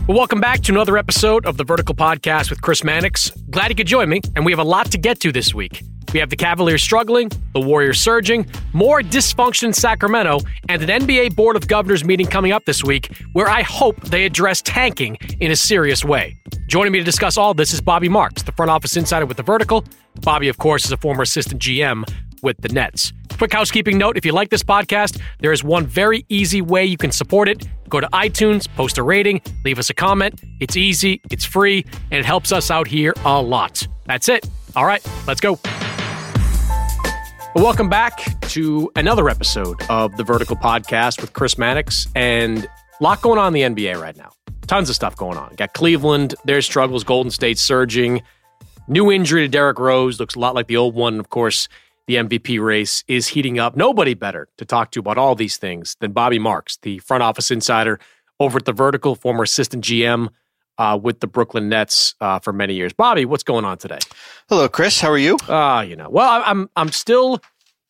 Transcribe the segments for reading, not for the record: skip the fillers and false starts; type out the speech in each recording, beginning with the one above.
Well, welcome back to another episode of the Vertical Podcast with Chris Mannix. Glad you could join me, and we have a lot to get to this week. We have the Cavaliers struggling, the Warriors surging, more dysfunction in Sacramento, and an NBA Board of Governors meeting coming up this week where I hope they address tanking in a serious way. Joining me to discuss all this is Bobby Marks, the front office insider with The Vertical. Bobby, of course, is a former assistant GM with the Nets. Quick housekeeping note, if you like this podcast, there is one very easy way you can support it. Go to iTunes, post a rating, leave us a comment. It's easy, it's free, and it helps us out here a lot. That's it. All right, let's go. Welcome back to another episode of the Vertical Podcast with Chris Mannix, and a lot going on in the NBA right now. Tons of stuff going on. Got Cleveland, their struggles, Golden State surging. New injury to Derrick Rose, looks a lot like the old one. Of course, the MVP race is heating up. Nobody better to talk to about all these things than Bobby Marks, the front office insider over at The Vertical, former assistant GM with the Brooklyn Nets for many years. Bobby, what's going on today? Hello, Chris. How are you? Well, I'm still,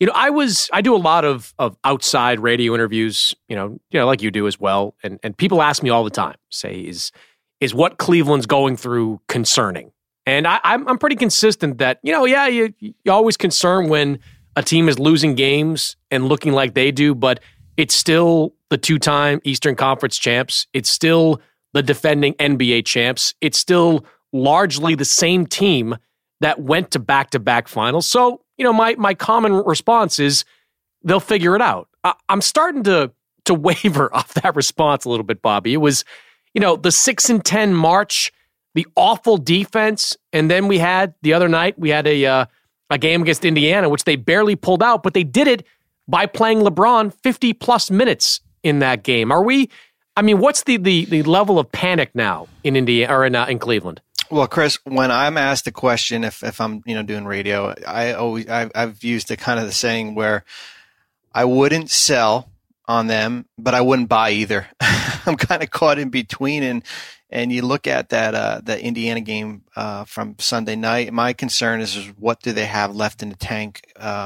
I do a lot of outside radio interviews, like you do as well. And people ask me all the time, say, is what Cleveland's going through concerning? And I'm pretty consistent that, you're always concerned when a team is losing games and looking like they do, but it's still the two-time Eastern Conference champs. It's still the defending NBA champs. It's still largely the same team that went to back-to-back finals. So, my common response is they'll figure it out. I'm starting to waver off that response a little bit, Bobby. It was, the 6-10 March, the awful defense, and then we had the other night, we had a game against Indiana, which they barely pulled out, but they did it by playing LeBron 50-plus minutes in that game. What's the level of panic now in Indiana or in Cleveland? Well, Chris, when I'm asked a question, if I'm doing radio, I've used the kind of the saying where I wouldn't sell on them, but I wouldn't buy either. I'm kind of caught in between, and you look at that the Indiana game from Sunday night. My concern is what do they have left in the tank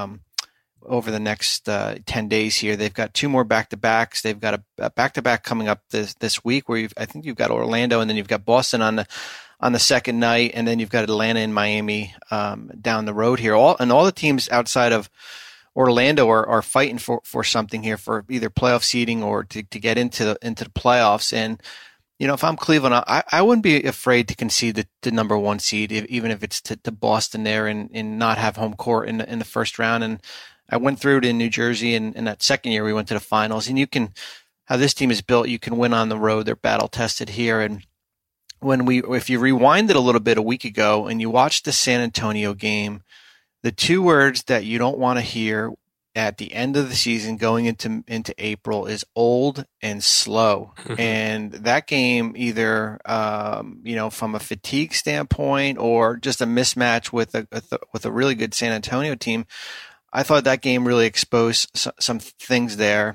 over the next 10 days here. They've got two more back-to-backs. They've got a back-to-back coming up this week where I think you've got Orlando, and then you've got Boston on the second night, and then you've got Atlanta and Miami down the road here. All the teams outside of Orlando are fighting for something here, for either playoff seeding or to get into the playoffs. And if I'm Cleveland, I wouldn't be afraid to concede the number one seed, even if it's to Boston there and not have home court in the first round. And I went through it in New Jersey, and in that second year we went to the finals. And how this team is built, you can win on the road. They're battle tested here. And if you rewind it a little bit a week ago and you watch the San Antonio game, the two words that you don't want to hear at the end of the season going into April is old and slow. And that game, either from a fatigue standpoint or just a mismatch with a really good San Antonio team, I thought that game really exposed some things there.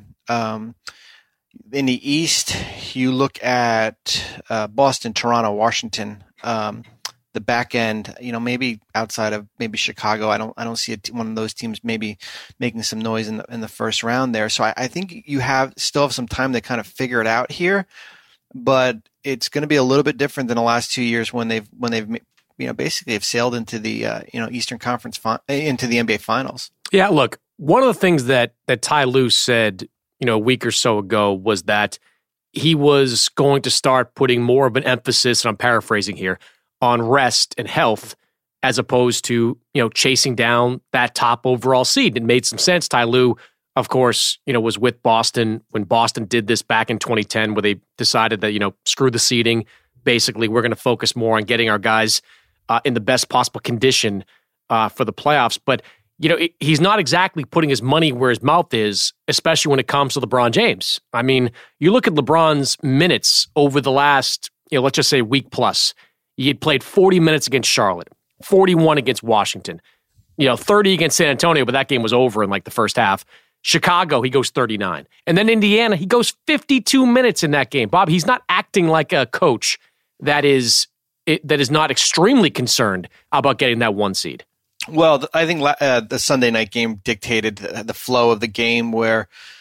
In the East, you look at Boston, Toronto, Washington. The back end, maybe outside of maybe Chicago, I don't see one of those teams maybe making some noise in the first round there. So I think you still have some time to kind of figure it out here, but it's going to be a little bit different than the last 2 years when they've basically have sailed into the Eastern Conference into the NBA Finals. Yeah, look, one of the things that Ty Lue said a week or so ago was that he was going to start putting more of an emphasis, and I'm paraphrasing here, on rest and health as opposed to, chasing down that top overall seed. It made some sense. Ty Lue, of course, was with Boston when Boston did this back in 2010, where they decided that, screw the seeding. Basically, we're going to focus more on getting our guys in the best possible condition for the playoffs. But, he's not exactly putting his money where his mouth is, especially when it comes to LeBron James. I mean, you look at LeBron's minutes over the last, let's just say week plus. He had played 40 minutes against Charlotte, 41 against Washington, 30 against San Antonio, but that game was over in the first half. Chicago, he goes 39. And then Indiana, he goes 52 minutes in that game. Bob, he's not acting like a coach that is not extremely concerned about getting that one seed. Well, I think the Sunday night game dictated the flow of the game where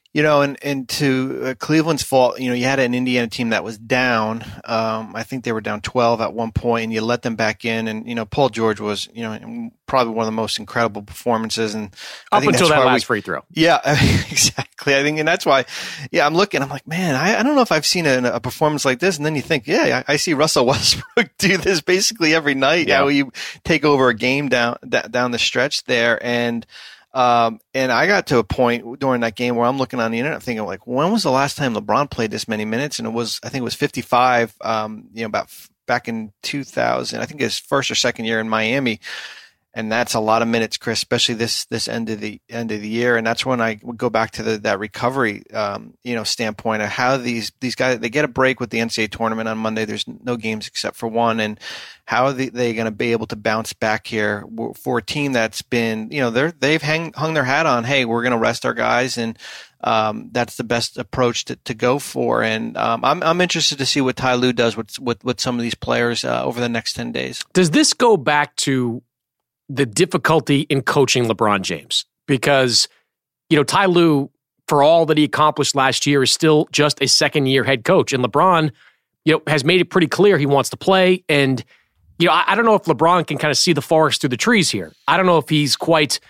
And to Cleveland's fault, you had an Indiana team that was down. I think they were down 12 at one point, and you let them back in. And, Paul George was, probably one of the most incredible performances. And up until that last free throw. Yeah, exactly. I think, and that's why, I'm like, man, I don't know if I've seen a performance like this. And then you think, I see Russell Westbrook do this basically every night. Yeah. How you take over a game down the stretch there. And I got to a point during that game where I'm looking on the internet thinking, like, when was the last time LeBron played this many minutes? And I think it was 55, about back in 2000, I think his first or second year in Miami. And that's a lot of minutes, Chris, especially this end of the year. And that's when I would go back to that recovery, standpoint of how these guys, they get a break with the NCAA tournament on Monday. There's no games except for one. And how are they going to be able to bounce back here for a team that's been, they've hung their hat on, hey, we're going to rest our guys. And that's the best approach to go for. And I'm interested to see what Ty Lue does with some of these players over the next 10 days. Does this go back to the difficulty in coaching LeBron James? Because, Ty Lue, for all that he accomplished last year, is still just a second-year head coach. And LeBron, has made it pretty clear he wants to play. And, I don't know if LeBron can kind of see the forest through the trees here. I don't know if he's quite,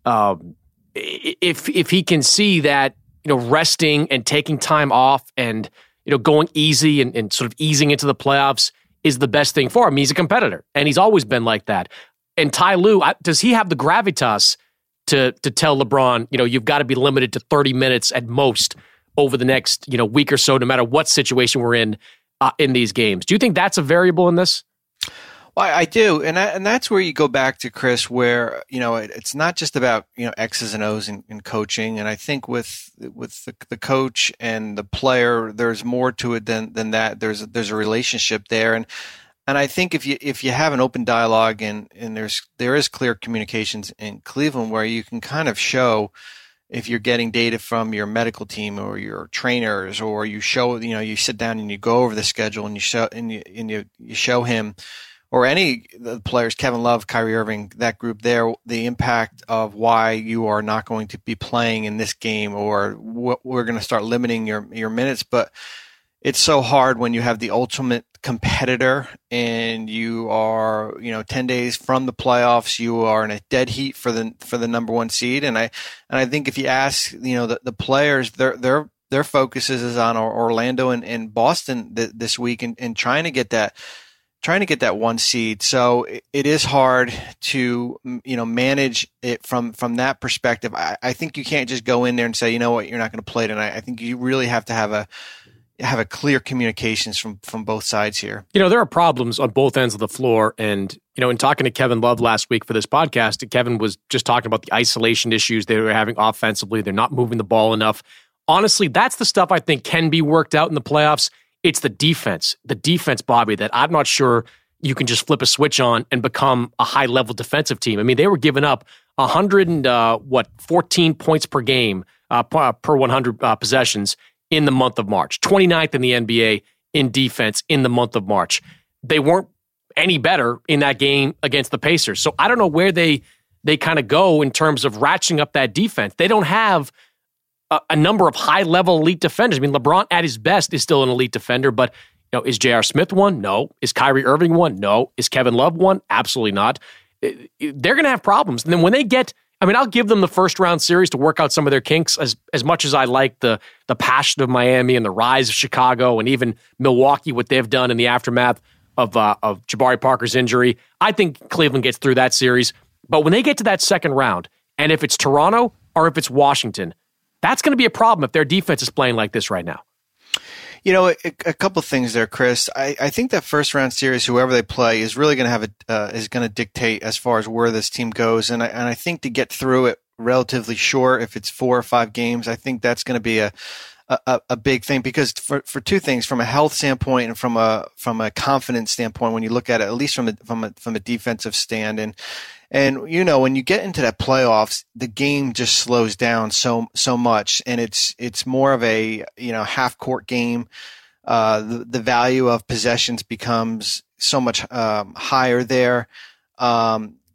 if he can see that, resting and taking time off and, going easy and sort of easing into the playoffs is the best thing for him. He's a competitor, and he's always been like that. And Ty Lue, does he have the gravitas to tell LeBron, you've got to be limited to 30 minutes at most over the next, week or so, no matter what situation we're in these games? Do you think that's a variable in this? Well, I do. And that's where you go back to, Chris, where, it's not just about, X's and O's in coaching. And I think with the coach and the player, there's more to it than that. There's a relationship there. And I think if you have an open dialogue and there is clear communications in Cleveland where you can kind of show if you're getting data from your medical team or your trainers, or you show, you sit down and you go over the schedule and you show him, or any of the players, Kevin Love, Kyrie Irving, that group there, the impact of why you are not going to be playing in this game, or we're going to start limiting your minutes. But it's so hard when you have the ultimate competitor and you are, 10 days from the playoffs, you are in a dead heat for the number one seed. And I think if you ask, the players, their focus is on Orlando and Boston this week and trying to get that one seed. So it is hard to, manage it from that perspective. I think you can't just go in there and say, you know what, you're not going to play tonight. I think you really have to have a clear communications from both sides here. There are problems on both ends of the floor. And, in talking to Kevin Love last week for this podcast, Kevin was just talking about the isolation issues they were having offensively. They're not moving the ball enough. Honestly, that's the stuff I think can be worked out in the playoffs. It's the defense, Bobby, that I'm not sure you can just flip a switch on and become a high-level defensive team. I mean, they were giving up 14 points per game per 100 possessions in the month of March, 29th in the NBA in defense in the month of March. They weren't any better in that game against the Pacers. So I don't know where they kind of go in terms of ratcheting up that defense. They don't have a number of high-level elite defenders. I mean, LeBron at his best is still an elite defender, but is J.R. Smith one? No. Is Kyrie Irving one? No. Is Kevin Love one? Absolutely not. They're going to have problems. And then when they get, I'll give them the first-round series to work out some of their kinks as much as I like the passion of Miami and the rise of Chicago and even Milwaukee, what they've done in the aftermath of Jabari Parker's injury. I think Cleveland gets through that series. But when they get to that second round, and if it's Toronto or if it's Washington, that's going to be a problem if their defense is playing like this right now. A couple of things there, Chris. I think that first round series, whoever they play, is really going to have is going to dictate as far as where this team goes. And I think to get through it relatively short, if it's 4 or 5 games, I think that's going to be a big thing, because for two things, from a health standpoint and from a confidence standpoint, when you look at it, at least from a defensive stand, and when you get into that playoffs, the game just slows down so much, and it's more of a half court game. The value of possessions becomes so much higher there. Can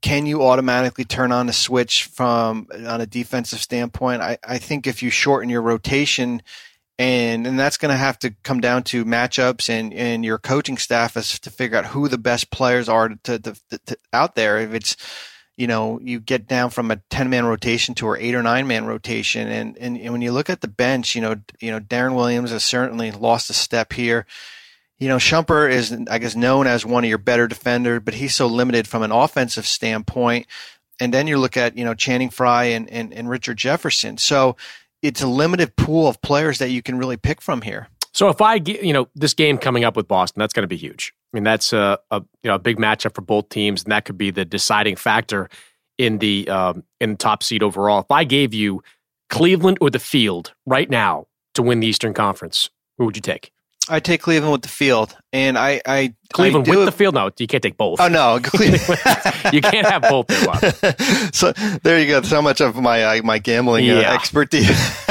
can you automatically turn on the switch on a defensive standpoint? I think if you shorten your rotation, and that's going to have to come down to matchups and your coaching staff as to figure out who the best players are to out there. If it's, you get down from a 10-man rotation to an 8 or 9-man rotation. And when you look at the bench, Darren Williams has certainly lost a step here. Shumpert is, I guess, known as one of your better defenders, but he's so limited from an offensive standpoint. And then you look at, Channing Frye and Richard Jefferson. So it's a limited pool of players that you can really pick from here. So if I get, this game coming up with Boston, that's going to be huge. I mean, that's a big matchup for both teams, and that could be the deciding factor in the top seed overall. If I gave you Cleveland or the field right now to win the Eastern Conference, who would you take? I take Cleveland with the field, and Cleveland with the field. No, you can't take both. Oh no, you can't have both. So there you go. So much of my gambling expertise.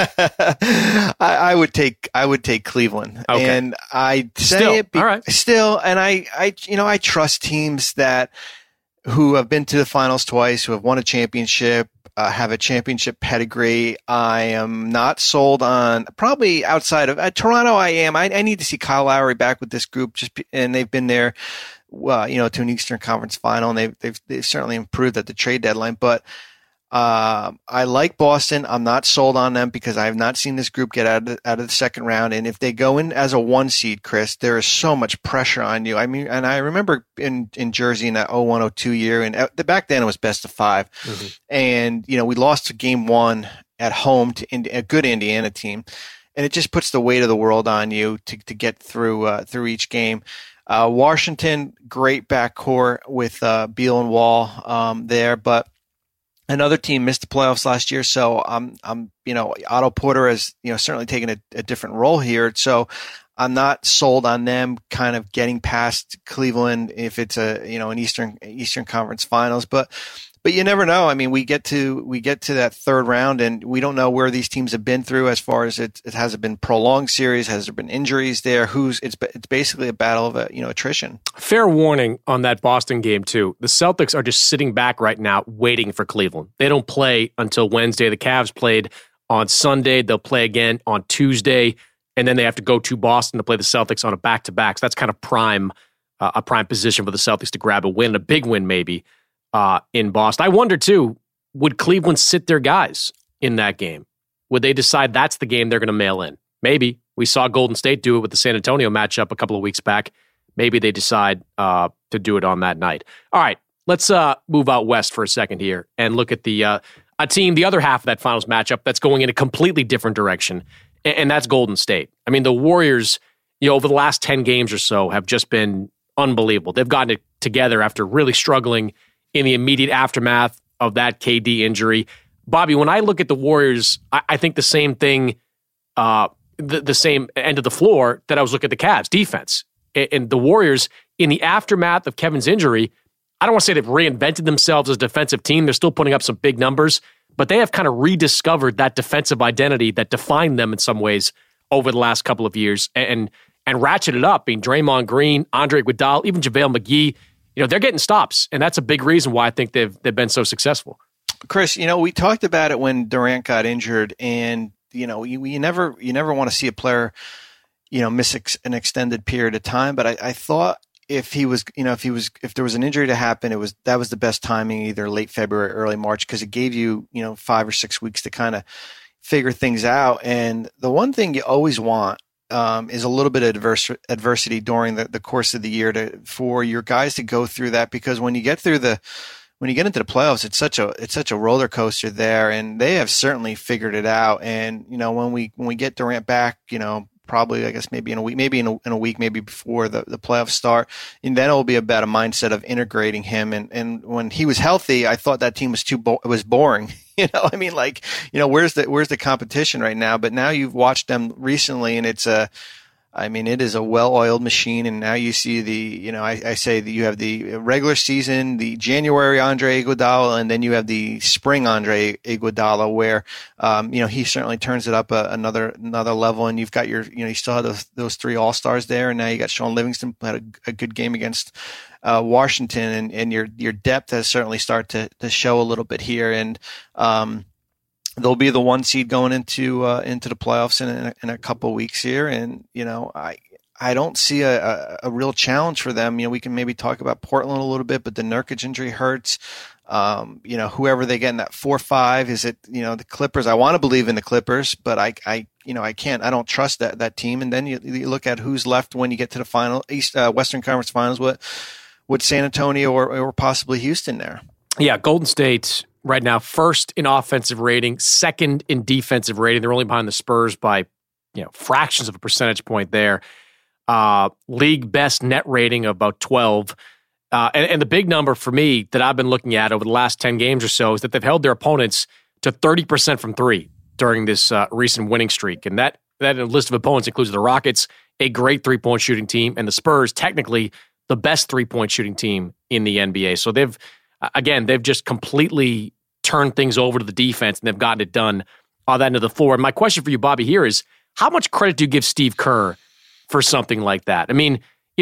I would take Cleveland, okay. And I say still, and I trust teams who have been to the finals twice, who have won a championship. Have a championship pedigree. I am not sold on, probably outside of Toronto. I am. I need to see Kyle Lowry back with this group. And they've been there, to an Eastern Conference final, and they've certainly improved at the trade deadline. But I like Boston. I'm not sold on them because I have not seen this group get out of the second round. And if they go in as a 1 seed, Chris, there is so much pressure on you. I mean, and I remember in Jersey in that 01-02 year, and back then it was best of 5. Mm-hmm. And, we lost to game 1 at home to a good Indiana team. And it just puts the weight of the world on you to get through each game. Washington, great backcourt with Beal and Wall there, but another team missed the playoffs last year, so I'm Otto Porter has certainly taken a different role here. So I'm not sold on them kind of getting past Cleveland if it's an Eastern Conference Finals, but you never know. I mean, we get to that third round, and we don't know where these teams have been through as far as it has it been prolonged series, has there been injuries there? It's basically a battle of attrition. Fair warning on that Boston game too. The Celtics are just sitting back right now waiting for Cleveland. They don't play until Wednesday. The Cavs played on Sunday. They'll play again on Tuesday, and then they have to go to Boston to play the Celtics on a back-to-back. So that's kind of a prime position for the Celtics to grab a big win maybe. In Boston. I wonder, too, would Cleveland sit their guys in that game? Would they decide that's the game they're going to mail in? Maybe. We saw Golden State do it with the San Antonio matchup a couple of weeks back. Maybe they decide to do it on that night. All right, let's move out west for a second here and look at the team, the other half of that finals matchup that's going in a completely different direction, and that's Golden State. I mean, the Warriors, over the last 10 games or so have just been unbelievable. They've gotten it together after really struggling in the immediate aftermath of that KD injury. Bobby, when I look at the Warriors, I think the same thing, the same end of the floor that I was looking at the Cavs defense. And the Warriors, in the aftermath of Kevin's injury, I don't want to say they've reinvented themselves as a defensive team. They're still putting up some big numbers, but they have kind of rediscovered that defensive identity that defined them in some ways over the last couple of years and ratcheted up. I mean, Draymond Green, Andre Iguodala, even JaVale McGee, they're getting stops, and that's a big reason why I think they've been so successful. Chris, we talked about it when Durant got injured, and you never want to see a player, miss an extended period of time. But I thought if there was an injury to happen, that was the best timing, either late February, early March, because it gave you 5 or 6 weeks to kind of figure things out. And the one thing you always want is a little bit of adversity during the course of the year for your guys to go through that, because when you get into the playoffs, it's such a roller coaster there, and they have certainly figured it out. And when we get Durant back, probably I guess maybe in a week, maybe before the playoffs start, and then it will be about a mindset of integrating him. And when he was healthy, I thought that team was boring. Where's the competition right now? But now you've watched them recently, and it's I mean, it is a well-oiled machine, and now you see I say that you have the regular season, the January Andre Iguodala, and then you have the spring Andre Iguodala, where he certainly turns it up another level. And you've got you still have those three All-Stars there, and now you got Sean Livingston had a good game against Washington, and your depth has certainly started to show a little bit here, and they'll be the 1 seed going into the playoffs in a couple of weeks here, and I don't see a real challenge for them. We can maybe talk about Portland a little bit, but the Nurkic injury hurts. Whoever they get in that 4-5, is it the Clippers? I want to believe in the Clippers, but I can't. I don't trust that team. And then you look at who's left when you get to the Western Conference Finals with San Antonio or possibly Houston there. Yeah, Golden State right now, first in offensive rating, second in defensive rating. They're only behind the Spurs by fractions of a percentage point there. League best net rating of about 12. And the big number for me that I've been looking at over the last 10 games or so is that they've held their opponents to 30% from three during this recent winning streak. And that list of opponents includes the Rockets, a great three-point shooting team, and the Spurs, technically the best three-point shooting team in the NBA. So they've just completely turned things over to the defense, and they've gotten it done on that end of the floor. And my question for you, Bobby, here is, how much credit do you give Steve Kerr for something like that? I mean,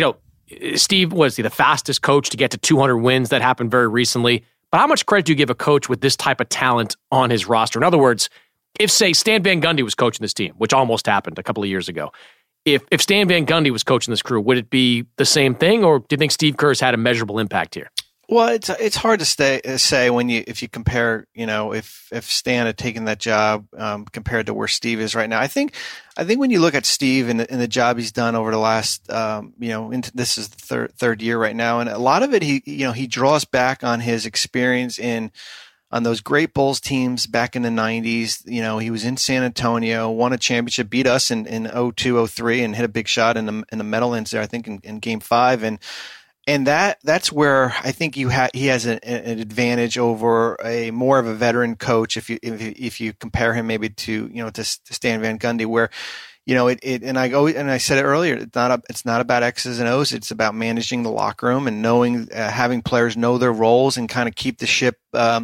Steve was the fastest coach to get to 200 wins. That happened very recently. But how much credit do you give a coach with this type of talent on his roster? In other words, if, say, Stan Van Gundy was coaching this team, which almost happened a couple of years ago, if Stan Van Gundy was coaching this crew, would it be the same thing, or do you think Steve Kerr's had a measurable impact here? Well, it's hard to say if you compare, if Stan had taken that job compared to where Steve is right now. I think when you look at Steve and the job he's done over the last, this is the third year right now, and a lot of it he draws back on his experience on those great Bulls teams back in the 90s. He was in San Antonio, won a championship, beat us in 02-03, and hit a big shot in the Meadowlands there, I think in Game 5, and that's where I think he has an advantage over a more of a veteran coach if you compare him maybe to Stan Van Gundy, where and I said it earlier, it's not about X's and O's. It's about managing the locker room and knowing, having players know their roles and kind of keep the ship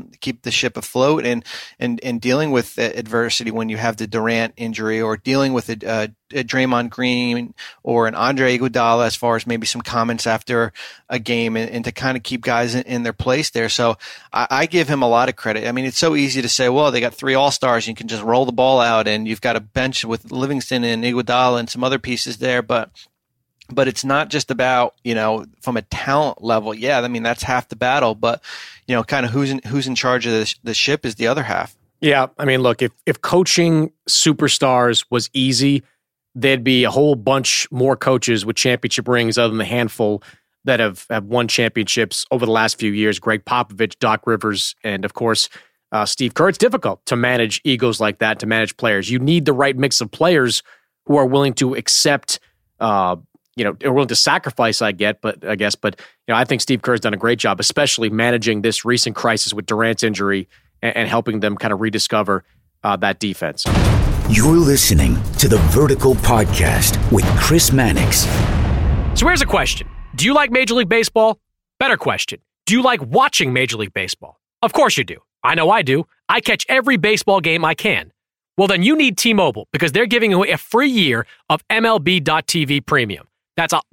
afloat and dealing with adversity when you have the Durant injury, or dealing with a Draymond Green or an Andre Iguodala, as far as maybe some comments after a game, and to kind of keep guys in their place there. So I give him a lot of credit. I mean, it's so easy to say, well, they got three All-Stars, you can just roll the ball out, and you've got a bench with Livingston and Iguodala and some other pieces there, but it's not just about, from a talent level. Yeah, I mean, that's half the battle, but kind of who's in charge of the ship is the other half. Yeah, I mean, look, if coaching superstars was easy, there'd be a whole bunch more coaches with championship rings other than the handful that have won championships over the last few years. Greg Popovich, Doc Rivers, and of course, Steve Kerr. It's difficult to manage egos like that, to manage players. You need the right mix of players who are willing to accept, are willing to sacrifice, I guess. But I think Steve Kerr's done a great job, especially managing this recent crisis with Durant's injury and helping them kind of rediscover that defense. You're listening to the Vertical Podcast with Chris Mannix. So here's a question. Do you like Major League Baseball? Better question. Do you like watching Major League Baseball? Of course you do. I know I do. I catch every baseball game I can. Well, then you need T-Mobile, because they're giving away a free year of MLB.TV Premium. That's a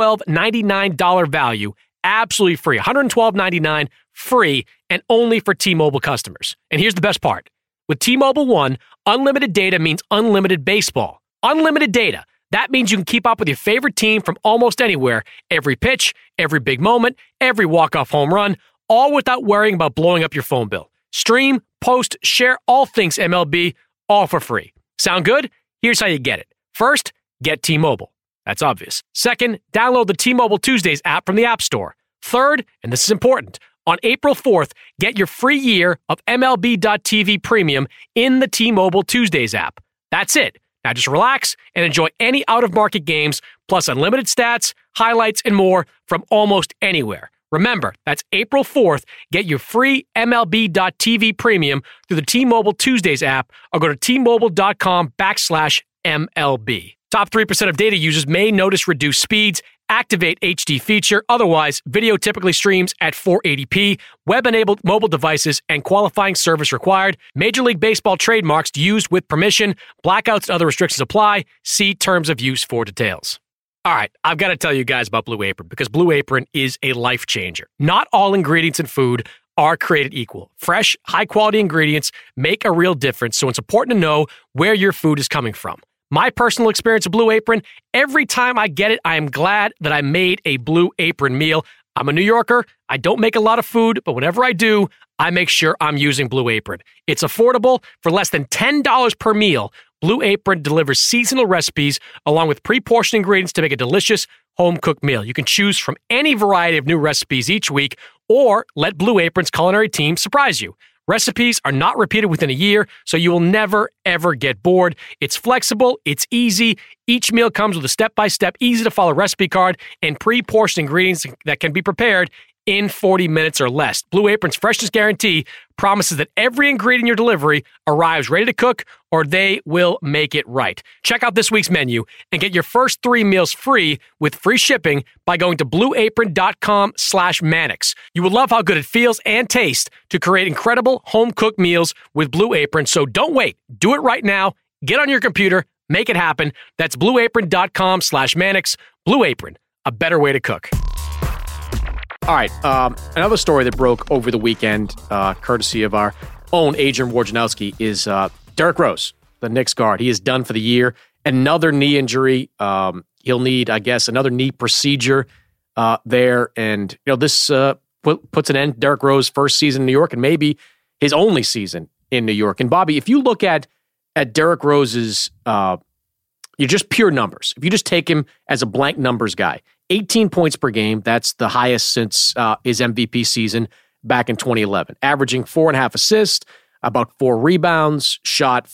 $112.99 value, absolutely free. $112.99 free, and only for T-Mobile customers. And here's the best part. With T-Mobile One, unlimited data means unlimited baseball. Unlimited data. That means you can keep up with your favorite team from almost anywhere, every pitch, every big moment, every walk-off home run, all without worrying about blowing up your phone bill. Stream, post, share all things MLB, all for free. Sound good? Here's how you get it. First, get T-Mobile. That's obvious. Second, download the T-Mobile Tuesdays app from the App Store. Third, and this is important, on April 4th, get your free year of MLB.TV Premium in the T-Mobile Tuesdays app. That's it. Now just relax and enjoy any out-of-market games, plus unlimited stats, highlights, and more from almost anywhere. Remember, that's April 4th. Get your free MLB.TV Premium through the T-Mobile Tuesdays app, or go to T-Mobile.com/MLB. Top 3% of data users may notice reduced speeds. Activate HD feature. Otherwise, video typically streams at 480p. Web-enabled mobile devices and qualifying service required. Major League Baseball trademarks used with permission. Blackouts and other restrictions apply. See terms of use for details. All right, I've got to tell you guys about Blue Apron because Blue Apron is a life changer. Not all ingredients in food are created equal. Fresh, high-quality ingredients make a real difference, so it's important to know where your food is coming from. My personal experience of Blue Apron, every time I get it, I am glad that I made a Blue Apron meal. I'm a New Yorker. I don't make a lot of food, but whenever I do, I make sure I'm using Blue Apron. It's affordable. For less than $10 per meal, Blue Apron delivers seasonal recipes along with pre-portioned ingredients to make a delicious home-cooked meal. You can choose from any variety of new recipes each week or let Blue Apron's culinary team surprise you. Recipes are not repeated within a year, so you will never, ever get bored. It's flexible, it's easy. Each meal comes with a step-by-step, easy-to-follow recipe card and pre-portioned ingredients that can be prepared in 40 minutes or less. Blue Apron's freshness guarantee promises that every ingredient in your delivery arrives ready to cook or they will make it right. Check out this week's menu and get your first 3 meals free with free shipping by going to blueapron.com/Mannix. You will love how good it feels and tastes to create incredible home-cooked meals with Blue Apron, so don't wait. Do it right now. Get on your computer. Make it happen. That's blueapron.com/Mannix. Blue Apron, a better way to cook. All right, another story that broke over the weekend, courtesy of our own Adrian Wojnarowski, is Derrick Rose, the Knicks guard. He is done for the year. Another knee injury. He'll need, I guess, another knee procedure there. And, this puts an end to Derrick Rose's first season in New York and maybe his only season in New York. And, Bobby, if you look at Derrick Rose's just pure numbers, if you just take him as a blank numbers guy, 18 points per game. That's the highest since his MVP season back in 2011. Averaging 4.5 assists, about 4 rebounds, shot,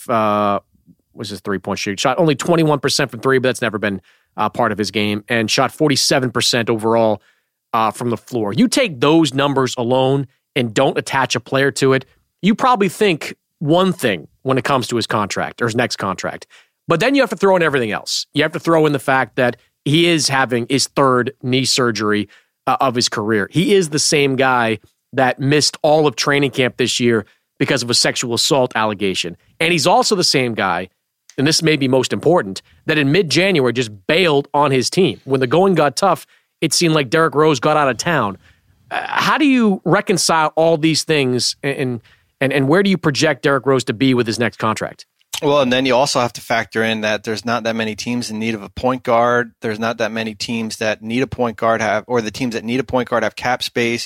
was his 3-point shooting? Shot only 21% from 3, but that's never been part of his game, and shot 47% overall from the floor. You take those numbers alone and don't attach a player to it, you probably think one thing when it comes to his contract or his next contract. But then you have to throw in everything else. You have to throw in the fact that he is having his 3rd knee surgery of his career. He is the same guy that missed all of training camp this year because of a sexual assault allegation. And he's also the same guy, and this may be most important, that in mid-January just bailed on his team. When the going got tough, it seemed like Derrick Rose got out of town. How do you reconcile all these things, and where do you project Derrick Rose to be with his next contract? Well, and then you also have to factor in that there's not that many teams in need of a point guard. There's not that many teams that need a point guard or the teams that need a point guard have cap space.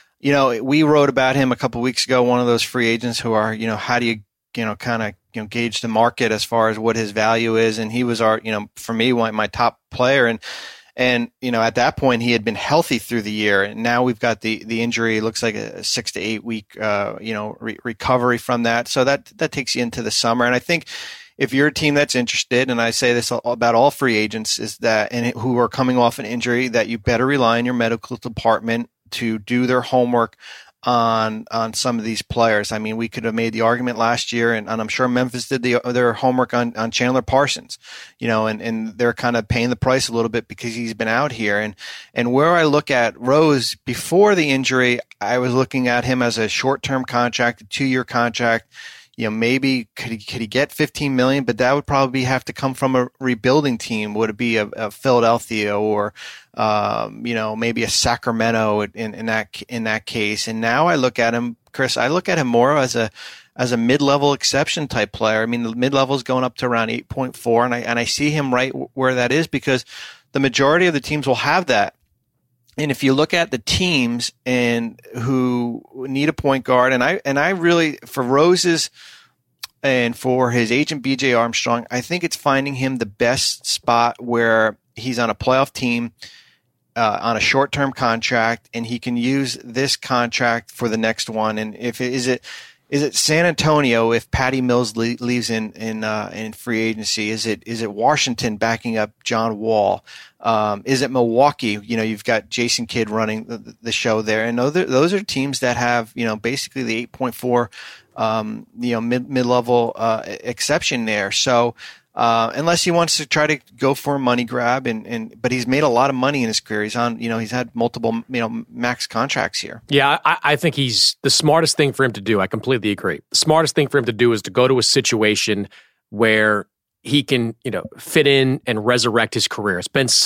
We wrote about him a couple of weeks ago, one of those free agents who are, how do you, gauge the market as far as what his value is. And he was for me, my top player. And at that point, he had been healthy through the year. And now we've got the injury. It looks like a 6 to 8 week, recovery from that. So that takes you into the summer. And I think if you're a team that's interested, and I say this about all free agents, is that, and who are coming off an injury, that you better rely on your medical department to do their homework on some of these players. I mean, we could have made the argument last year, and I'm sure Memphis did their homework on Chandler Parsons, and they're kind of paying the price a little bit because he's been out here. And where I look at Rose before the injury, I was looking at him as a short-term contract, a 2-year contract. Maybe could he get $15 million, but that would probably have to come from a rebuilding team. Would it be a Philadelphia or, maybe a Sacramento in that case? And now I look at him, Chris, more as a mid-level exception type player. I mean, the mid-level is going up to around 8.4, and I see him right where that is because the majority of the teams will have that. And if you look at the teams and who need a point guard, and I really, for Rose's and for his agent BJ Armstrong, I think it's finding him the best spot where he's on a playoff team on a short-term contract, and he can use this contract for the next one. And is it San Antonio if Patty Mills leaves in free agency? Is it Washington backing up John Wall? Is it Milwaukee? You've got Jason Kidd running the show there, and those are teams that have basically the 8.4 mid-level exception there. So unless he wants to try to go for a money grab. But he's made a lot of money in his career. He's on, he's had multiple, max contracts here. Yeah, I think he's the smartest thing for him to do. I completely agree. The smartest thing for him to do is to go to a situation where he can, fit in and resurrect his career.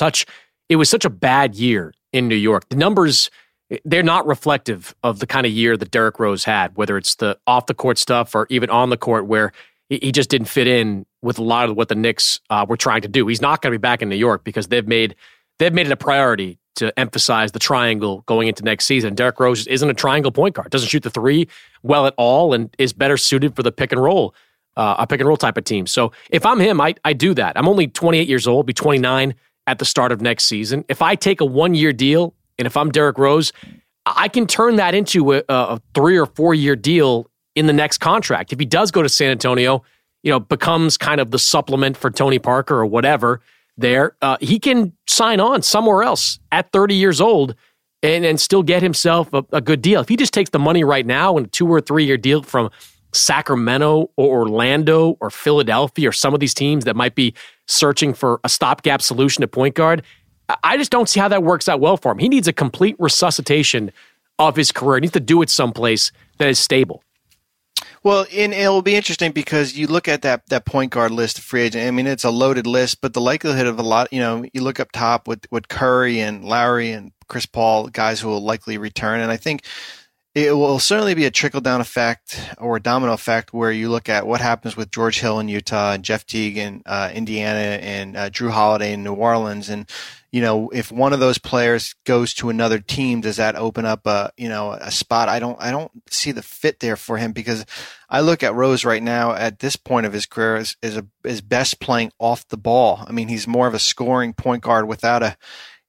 It was such a bad year in New York. The numbers, they're not reflective of the kind of year that Derrick Rose had, whether it's the off the court stuff or even on the court where he just didn't fit in with a lot of what the Knicks were trying to do. He's not going to be back in New York because they've made it a priority to emphasize the triangle going into next season. Derrick Rose isn't a triangle point guard, doesn't shoot the three well at all, and is better suited for the pick and roll type of team. So if I'm him, I do that. I'm only 28 years old, be 29 at the start of next season. If I take a 1-year deal, and if I'm Derrick Rose, I can turn that into a 3 or 4 year deal in the next contract. If he does go to San Antonio, becomes kind of the supplement for Tony Parker or whatever there, he can sign on somewhere else at 30 years old and still get himself a good deal. If he just takes the money right now and a 2 or 3 year deal from Sacramento or Orlando or Philadelphia or some of these teams that might be searching for a stopgap solution at point guard, I just don't see how that works out well for him. He needs a complete resuscitation of his career. He needs to do it someplace that is stable. Well, and it'll be interesting because you look at that point guard list of free agent. I mean, it's a loaded list, but the likelihood of a lot, you look up top with Curry and Lowry and Chris Paul, guys who will likely return. And I think it will certainly be a trickle-down effect or a domino effect where you look at what happens with George Hill in Utah and Jeff Teague in Indiana and Drew Holiday in New Orleans. And, if one of those players goes to another team, does that open up a spot? I don't see the fit there for him because I look at Rose right now at this point of his career as best playing off the ball. I mean, he's more of a scoring point guard without a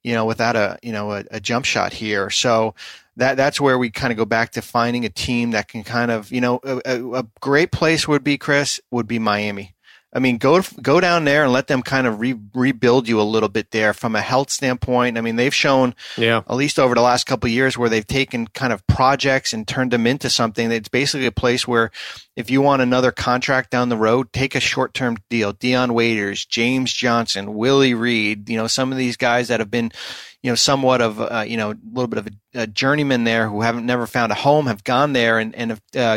jump shot here. So that's where we kind of go back to finding a team that can kind of, a great place would be Miami. I mean, go down there and let them kind of rebuild you a little bit there from a health standpoint. I mean, they've shown, at least over the last couple of years, where they've taken kind of projects and turned them into something. It's basically a place where if you want another contract down the road, take a short-term deal. Dion Waiters, James Johnson, Willie Reed, some of these guys that have been, somewhat of, a little bit of a journeyman there who never found a home, have gone there and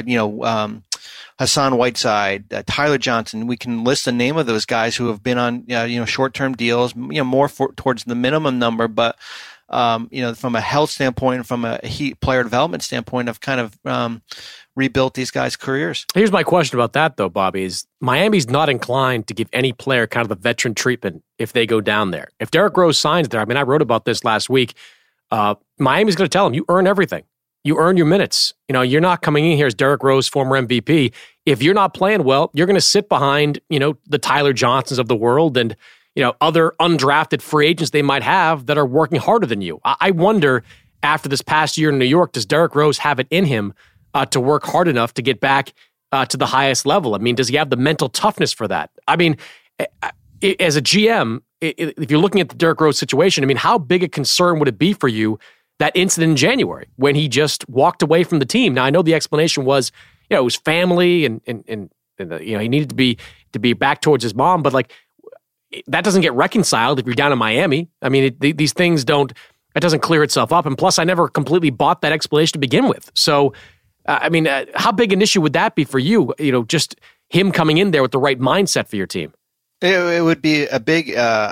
Hassan Whiteside, Tyler Johnson. We can list the name of those guys who have been on, short-term deals, more towards the minimum number, but, from a health standpoint and from a player development standpoint, have kind of rebuilt these guys' careers. Here's my question about that, though, Bobby, is Miami's not inclined to give any player kind of the veteran treatment if they go down there. If Derrick Rose signs there, I mean, I wrote about this last week, Miami's going to tell him, you earn everything. You earn your minutes. You're not coming in here as Derrick Rose, former MVP. If you're not playing well, you're going to sit behind, the Tyler Johnsons of the world and, other undrafted free agents they might have that are working harder than you. I wonder, after this past year in New York, does Derrick Rose have it in him to work hard enough to get back to the highest level? I mean, does he have the mental toughness for that? I mean, as a GM, if you're looking at the Derrick Rose situation, I mean, how big a concern would it be for you that incident in January when he just walked away from the team? Now, I know the explanation was, it was family and he needed to be back towards his mom, but that doesn't get reconciled if you're down in Miami. I mean, these things it doesn't clear itself up. And plus, I never completely bought that explanation to begin with. So, how big an issue would that be for you? Just him coming in there with the right mindset for your team. It would be a big,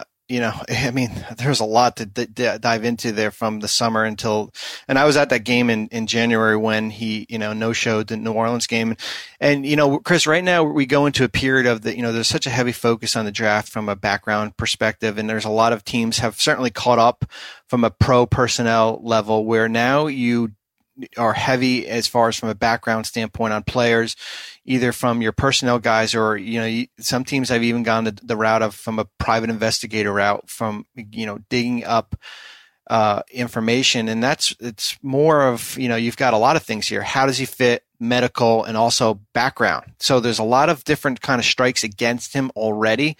there's a lot to dive into there from the summer and I was at that game in January when he, no-showed the New Orleans game. And, Chris, right now we go into a period of there's such a heavy focus on the draft from a background perspective. And there's a lot of teams have certainly caught up from a pro personnel level where now you are heavy as far as from a background standpoint on players, either from your personnel guys or, some teams have even gone the route from a private investigator route from, digging up information. And it's more of, you've got a lot of things here. How does he fit? Medical and also background. So there's a lot of different kind of strikes against him already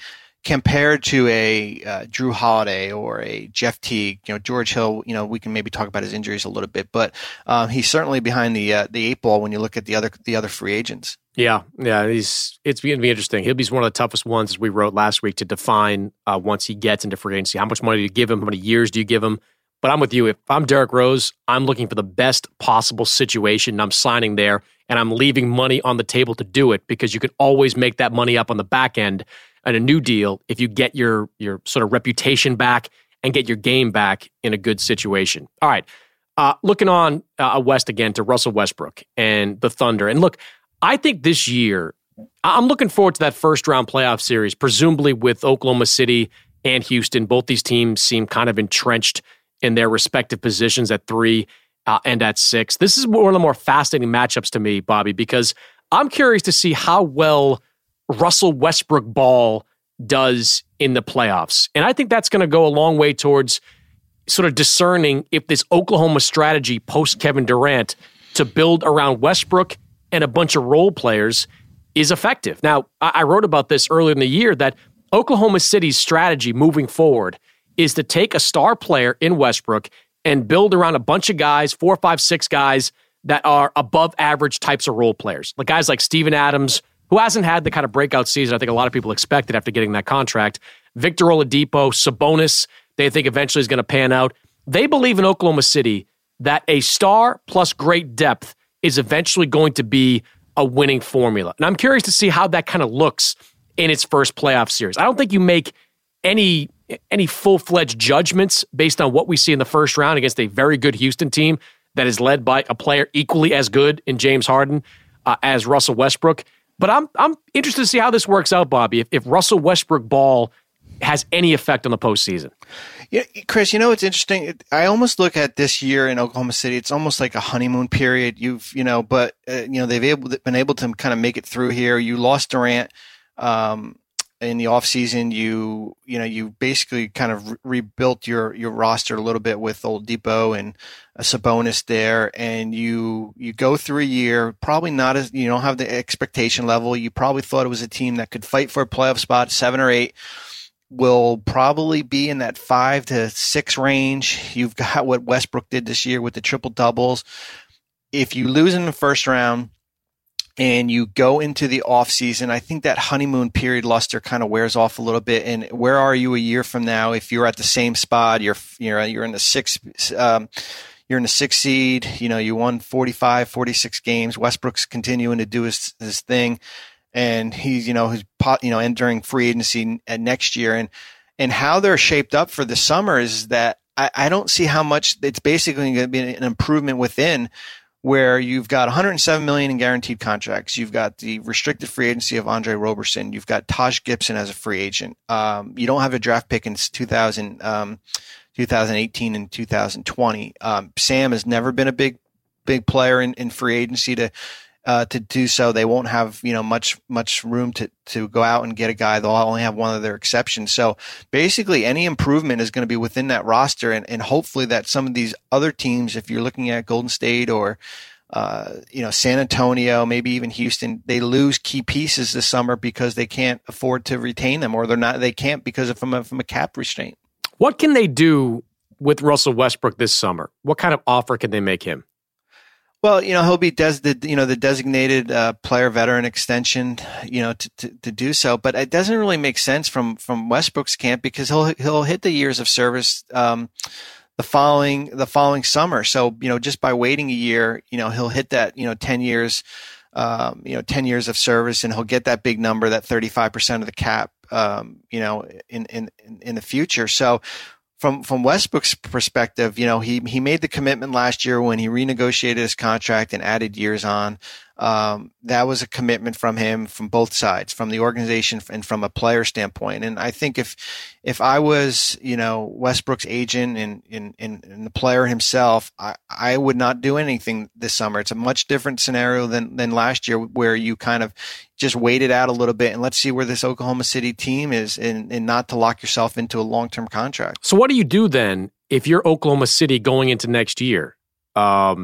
compared to a Drew Holiday or a Jeff Teague, George Hill, we can maybe talk about his injuries a little bit, but he's certainly behind the eight ball when you look at the other free agents. Yeah. It's going to be interesting. He'll be one of the toughest ones, as we wrote last week, to define once he gets into free agency. How much money do you give him? How many years do you give him? But I'm with you. If I'm Derrick Rose, I'm looking for the best possible situation. I'm signing there, and I'm leaving money on the table to do it, because you can always make that money up on the back end and a new deal if you get your sort of reputation back and get your game back in a good situation. All right. Looking on west again to Russell Westbrook and the Thunder. And look, I think this year, I'm looking forward to that first round playoff series, presumably with Oklahoma City and Houston. Both these teams seem kind of entrenched in their respective positions at 3 and at 6. This is one of the more fascinating matchups to me, Bobby, because I'm curious to see how well Russell Westbrook ball does in the playoffs. And I think that's going to go a long way towards sort of discerning if this Oklahoma strategy post Kevin Durant to build around Westbrook and a bunch of role players is effective. Now, I wrote about this earlier in the year that Oklahoma City's strategy moving forward is to take a star player in Westbrook and build around a bunch of guys, 4, 5, 6 guys that are above average types of role players. Like guys like Steven Adams, who hasn't had the kind of breakout season I think a lot of people expected after getting that contract. Victor Oladipo, Sabonis, they think eventually is going to pan out. They believe in Oklahoma City that a star plus great depth is eventually going to be a winning formula. And I'm curious to see how that kind of looks in its first playoff series. I don't think you make any full-fledged judgments based on what we see in the first round against a very good Houston team that is led by a player equally as good in James Harden as Russell Westbrook. But I'm interested to see how this works out, Bobby, if Russell Westbrook ball has any effect on the postseason. Yeah, Chris, it's interesting. I almost look at this year in Oklahoma City. It's almost like a honeymoon period. They've been able to kind of make it through here. You lost Durant in the offseason. You basically kind of rebuilt your roster a little bit with Oladipo and Sabonis there, and you go through a year probably not as you don't have the expectation level. You probably thought it was a team that could fight for a playoff spot, 7 or 8. Will probably be in that 5 to 6 range. You've got what Westbrook did this year with the triple doubles. If you lose in the first round and you go into the offseason, I think that honeymoon period luster kind of wears off a little bit. And where are you a year from now? If you're at the same spot, you're in the 6th. You're in the 6th seed. You won 45, 46 games. Westbrook's continuing to do his thing. And he's entering free agency next year, and how they're shaped up for the summer is that I don't see how much it's basically going to be an improvement within, where you've got $107 million in guaranteed contracts, you've got the restricted free agency of Andre Roberson, you've got Taj Gibson as a free agent, you don't have a draft pick in 2018 and 2020. Sam has never been a big player in free agency to do so. They won't have, much room to go out and get a guy. They'll only have one of their exceptions. So basically any improvement is going to be within that roster, and hopefully that some of these other teams, if you're looking at Golden State or, San Antonio, maybe even Houston, they lose key pieces this summer because they can't afford to retain them, or they can't because of from a cap restraint. What can they do with Russell Westbrook this summer? What kind of offer can they make him? Well, he'll be the designated player veteran extension, to do so. But it doesn't really make sense from Westbrook's camp, because he'll hit the years of service the following summer. So just by waiting a year, he'll hit that 10 years, 10 years of service, and he'll get that big number, that 35% of the cap, in the future. So. From Westbrook's perspective, he made the commitment last year when he renegotiated his contract and added years on. That was a commitment from him, from both sides, from the organization and from a player standpoint. And I think if I was, Westbrook's agent and the player himself, I would not do anything this summer. It's a much different scenario than last year, where you kind of just wait it out a little bit and let's see where this Oklahoma City team is, and not to lock yourself into a long-term contract. So what do you do then if you're Oklahoma City going into next year?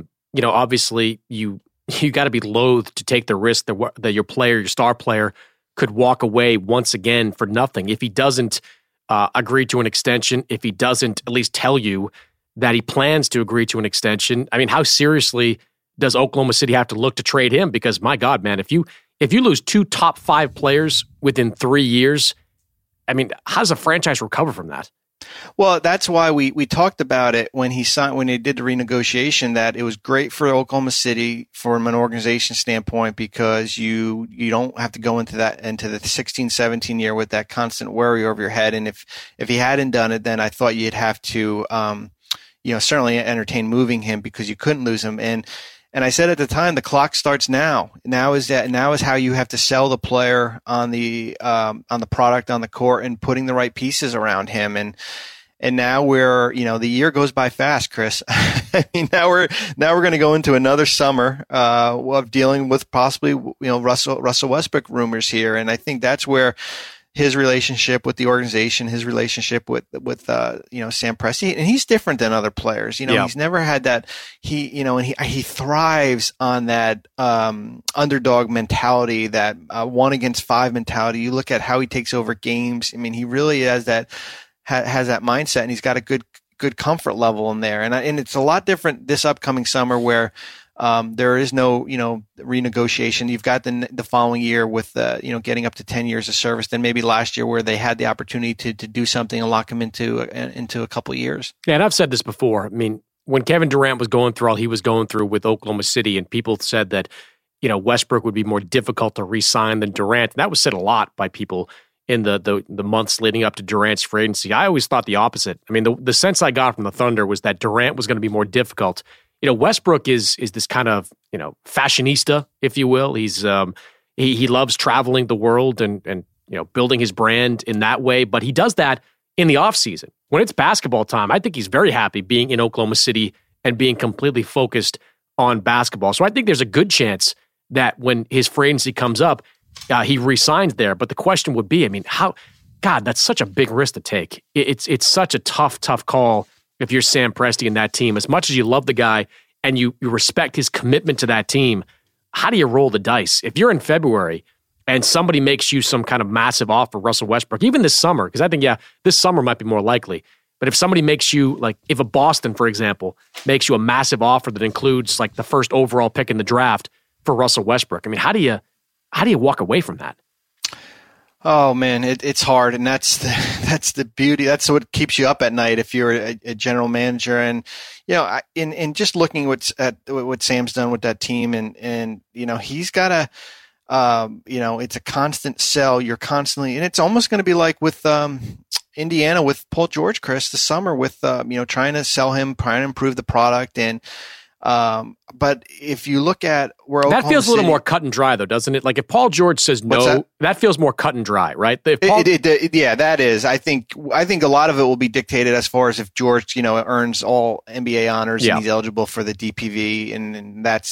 Obviously you got to be loath to take the risk that your star player could walk away once again for nothing if he doesn't agree to an extension, if he doesn't at least tell you that he plans to agree to an extension. I mean, how seriously does Oklahoma City have to look to trade him? Because my God, man, if you lose 2 top 5 players within 3 years, I mean, how does a franchise recover from that? Well, that's why we talked about it when he did the renegotiation, that it was great for Oklahoma City from an organization standpoint, because you don't have to go into the 16-17 year with that constant worry over your head. And if he hadn't done it, then I thought you'd have to certainly entertain moving him, because you couldn't lose him. And I said at the time, the clock starts now. Now is how you have to sell the player on the product on the court and putting the right pieces around him. And now the year goes by fast, Chris. I mean, now we're going to go into another summer of dealing with possibly Russell Westbrook rumors here. And I think that's where his relationship with the organization, his relationship with Sam Presti, and he's different than other players. He's never had that. He thrives on that underdog mentality, that 1 against 5 mentality. You look at how he takes over games. I mean, he really has that mindset, and he's got a good comfort level in there. And it's a lot different this upcoming summer, where there is no, renegotiation. You've got the following year with, getting up to 10 years of service than maybe last year, where they had the opportunity to do something and lock him into a couple of years. Yeah, and I've said this before. I mean, when Kevin Durant was going through all he was going through with Oklahoma City, and people said that, Westbrook would be more difficult to re-sign than Durant. And that was said a lot by people in the months leading up to Durant's free agency. I always thought the opposite. I mean, the sense I got from the Thunder was that Durant was going to be more difficult. Westbrook is this kind of, fashionista, if you will. He's he loves traveling the world and building his brand in that way, but he does that in the offseason. When it's basketball time, I think he's very happy being in Oklahoma City and being completely focused on basketball. So I think there's a good chance that when his free agency comes up, he re-signs there. But the question would be, I mean, that's such a big risk to take. It's such a tough call. If you're Sam Presti and that team, as much as you love the guy and you respect his commitment to that team, how do you roll the dice? If you're in February and somebody makes you some kind of massive offer, Russell Westbrook, even this summer, because I think, this summer might be more likely, but if somebody makes you, like if a Boston, for example, makes you a massive offer that includes like the first overall pick in the draft for Russell Westbrook, I mean, how do you walk away from that? Oh man, it's hard, and that's the beauty. That's what keeps you up at night if you're a general manager. And in just looking at what Sam's done with that team, and he's got a it's a constant sell. You're constantly, and it's almost going to be like with Indiana with Paul George, Chris, this summer with trying to sell him, trying to improve the product. And but if you look at where that feels a little more cut and dry, though, doesn't it? Like if Paul George says no, that feels more cut and dry, right? Yeah, that is. I think a lot of it will be dictated as far as if George, earns all NBA honors and he's eligible for the DPV, and that's,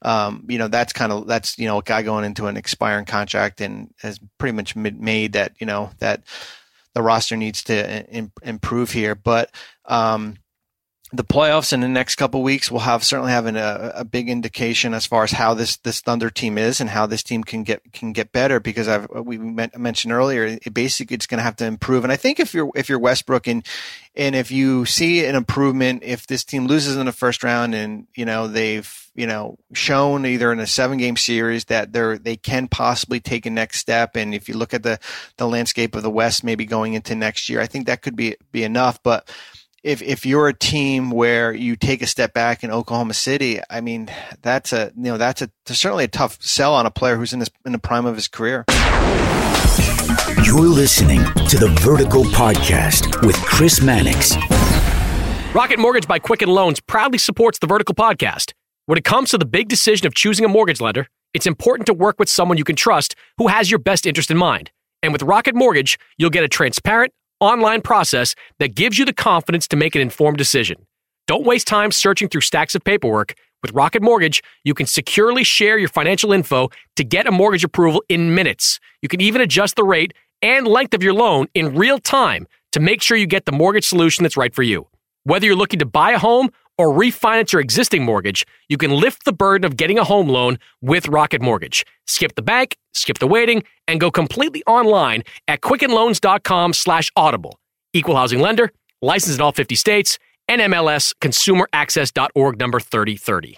that's a guy going into an expiring contract and has pretty much made that, that the roster needs to improve here, but. The playoffs in the next couple of weeks will certainly have a big indication as far as how this Thunder team is and how this team can get better, because we mentioned earlier, it's going to have to improve. And I think if you're Westbrook and if you see an improvement, if this team loses in the first round and they've shown either in a 7-game series that they can possibly take a next step, and if you look at the landscape of the West maybe going into next year, I think that could be enough. But if you're a team where you take a step back in Oklahoma City, I mean, that's certainly a tough sell on a player who's in the prime of his career. You're listening to the Vertical Podcast with Chris Mannix. Rocket Mortgage by Quicken Loans proudly supports the Vertical Podcast. When it comes to the big decision of choosing a mortgage lender, it's important to work with someone you can trust who has your best interest in mind. And with Rocket Mortgage, you'll get a transparent, online process that gives you the confidence to make an informed decision. Don't waste time searching through stacks of paperwork. With Rocket Mortgage, you can securely share your financial info to get a mortgage approval in minutes. You can even adjust the rate and length of your loan in real time to make sure you get the mortgage solution that's right for you. Whether you're looking to buy a home or refinance your existing mortgage, you can lift the burden of getting a home loan with Rocket Mortgage. Skip the bank, skip the waiting, and go completely online at quickenloans.com/audible. Equal housing lender, licensed in all 50 states, NMLS consumeraccess.org number 3030.